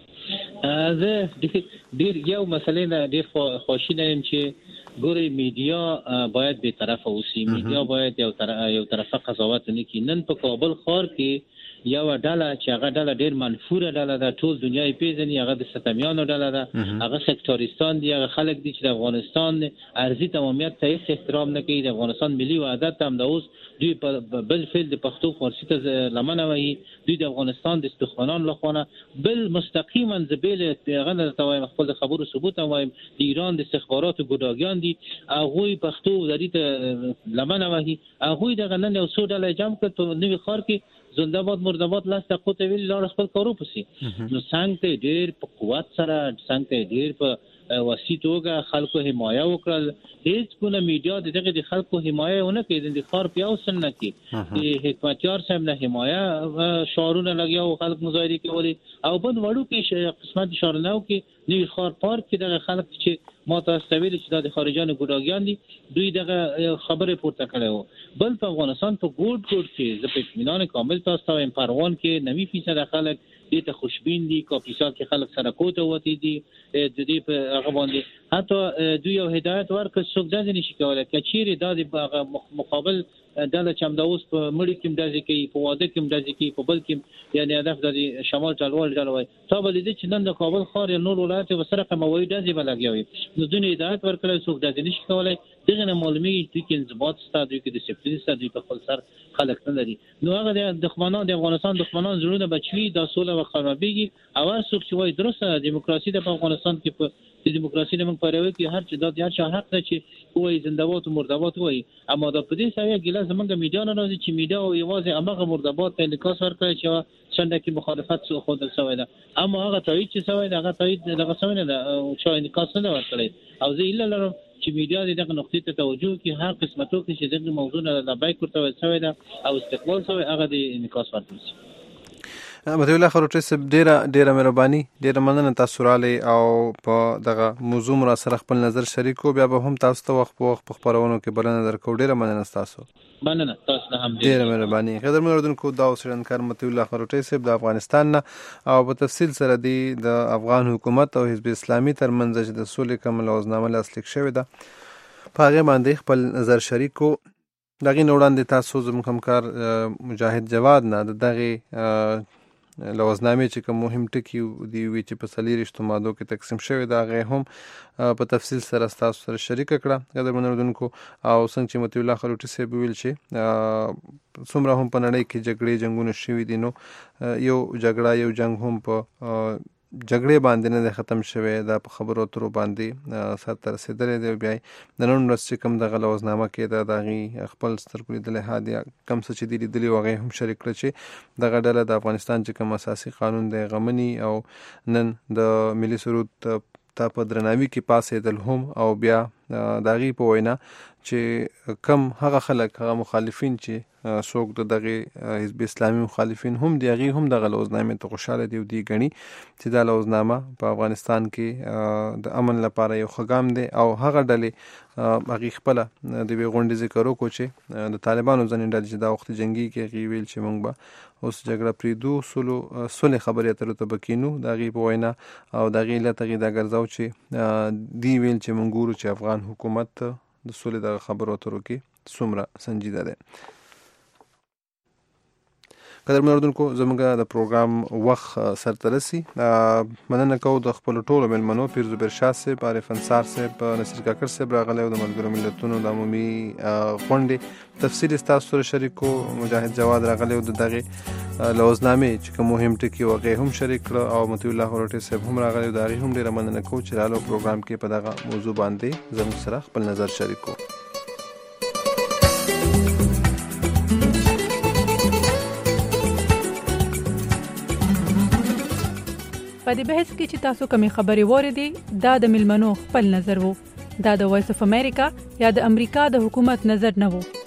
زه ډېر یو مسلې نه ډېر خوشاله یم چې ګوري میډیا باید به طرفه اوسي. میډیا باید یو طرف یو طرفه قضاوت نه کوي. نن په کابل ښار کې یو ډله چې هغه ډله ډېر منفوره ډله ده، ټول دنیا یې پیژني، هغه د ستمیانو ډله ده، هغه سکتاریستان دي، هغه خلک دي چې د افغانستان ارضي تمامیت ته هیڅ احترام نه کوي، د افغانستان ملي وحدت ته هم د اوس دوی په بل فعل د پښتو فارسي ته لمنه وهي. دوی د افغانستان د استخوانانو لخوا بل مستقیما زبیل هغه نه ته وایم، خپل خبرو ثبوت هم وایم، د ایران د استخباراتو ګډاګیان دي، هغوی پښتو ودري ته لمنه وهي. هغوی دغه نن یو څو ډله جمع کړ په نوي ښار کې، زنده‌باد مرده‌باد لاس تقو ته ویل لاړ خپل کارو پسې. نو څنګه ته ډېر په قوت سره، څنګه ته ډېر په وسیع توګه خلکو حمایه وکړل. هیڅ کومه میډیا د دغه د خلکو حمایه ونه کړي، د ښار بیا وسن نه کړي. د حکمتیار صاحب نه حمایه شعارونه لګیا او خلک مظاهرې کولې، او بل وړو کې قسمت شعارونه کې نوي ښار پارک کې دغه خلک چې ما تاسو ته ویل چې د خارجانو ګډاګیان دي، دوی دغه خبره پورته کړې وو. بل په افغانستان په ګوټ ګوټ کې زه په اطمینان کامل تاسو ته وایم، پروان کې نوي فیصد خلک دې ته خوشبین دي، کاپیسا کې خلک سره کوته وتی دي، د دې په هغه باندې حتی دوی یو هدایت ورکړ څوک داسې نشي کولی که چیرې دا د مقابل ډله چې همدا اوس په مړي کې هم داسې کوي، په واده کې هم داسې کوي، په بل کې یعنې هدف د شمال ټلوال ډله وایي. تا به لیدې چې نن د کابل ښار یا نور ولایت به سره قموي ډزې به لګیا وي. نو دوی هدایت ورکړی څوک داسې نشي کولی. دغه نه معلومیږي دوی کې انضباط شته، دوی کې ډسپلین شته، دوی په خپل سر خلک نه لري. نو هغه د دښمنان د افغانستان دښمنان زړونه بچوي، دا سوله به خرابېږي. او هر څوک چې وایي درسته دیموکراسي ده په افغانستان کې، په د دیموکراسي نه موږ پیروي کوي، هر چې دا د هر چا حق ده چې وایي زنده‌باد او مرده‌باد وایي. اما دا په دې سویه ګیله زموږ میډیا نه راځي چې میډیا یوازې همغه مرده‌باد ته انعکاس ورکړی چې څنګه کې مخالفت ښودل شوی ده، اما هغه تایید چې شوی ده هغه تایید دغه شوی نه ده، چا انعکاس نه ورکړی. او زه هیله لرم چې میډیا دغه نقطې ته توجه کړي، هر قسمتو کې چې دغه موضوع نه لبیک ورته ویل شوی ده او استقبال شوی، هغه د انعکاس ورکړي. مطیع الله خروټي صاحب ډیره ډیره مهرباني، ډیره مننه تاسو راغلئ او په دغه موضوع را سره خپل نظر شریکو. بیا به هم تاسو ته وخت په وخت په خبرونو کې بلنه درکو. ډیره مننه تاسو. مننه تاسو هم ډیره مهرباني. قدر مندونکو دا اوسرنکار مطیع الله خروټي صاحب د افغانستان نه او په تفصیل سره دی د افغان حکومت او حزب اسلامي ترمنځ چې د سولې کوم لوزنامه لاسلیک شوې ده په هغه باندې خپل نظر شریکو. دغه وړاندې تاسو زموږ همکار مجاهد جواد نه دغه لوزنامه چې کوم مهم ټکی دی وی چې په څلېرویشتو مادو کې تقسیم شوی دا غي هم په تفصیل سره تاسو سره شریک کړه. قدر منوردونکو او څنګه چې مطیع الله خروټي صاحب ویل چې څومره هم په نړۍ کې جګړې جنگونه شوي دي، نو یو جګړه یو جنگ هم په جګړې باندې نه ختم شوی، دا په خبرو اترو باندې سر ته رسېدلی دی. بیا د نن ورځ چې کوم دغه لوزنامه کې د هغې خپل سترګو لیدلی حد یا کم څه چې دي لیدلي و هغې هم شریک کړه چې دغه ډله د افغانستان چې کوم اساسي قانون دی غمني او نن د ملي سرود ته په درناوي کې پاسېدل هم، او بیا د هغې په وینا چې کم هغه خلک هغه مخالفین چې څوک د دغه حزب اسلامي مخالفین هم دی هغې هم دغه لوزنامې ته خوشحاله دي او دوی ګڼي چې دا لوزنامه په افغانستان کې د امن لپاره یو ښه ګام دی. او هغه ډلې هغې خپله د یوې غونډې ذکر وکړو چې د طالبانو ځینې ډلې چې دا وخت جنګي کې هغې ویل چې موږ به اوس جګړه پرېږدو، سولو سولې خبرې اترو ته به کینو د هغې په وینا. او د هغې علت هغې دا ګرځاو چې دوی ویل چې موږ ګورو چې افغان حکومت د سولې دغه خبرو اترو کې څومره سنجیده دی. قدر منوردونکو زموږ د پروګرام وخت سرته رسي. مننه کوو د خپلو ټولو مېلمنو، پیر زبیر شاه صاحب، عارف انصار صاحب، نصیر کاکړ صاحب راغلی او د ملګرو ملتونو د عمومي غونډې تفصیل ستاسو سره شریکو. مجاهد جواد راغلی او د دغې لوزنامې چې کوم مهم ټکي و هغې هم شریک کړه، او مطیع الله خروټي صاحب هم راغلی او د هغې هم ډېره مننه کوو چې رالو پروګرام کې په دغه موضوع باندې زموږ سره خپل نظر شریک کړو. په دې بحث کې چې تاسو کومې خبرې واورېدې دا د ملمنو خپل نظر وو، دا د وایس اف امریکا یا د امریکا د حکومت نظر نه وو.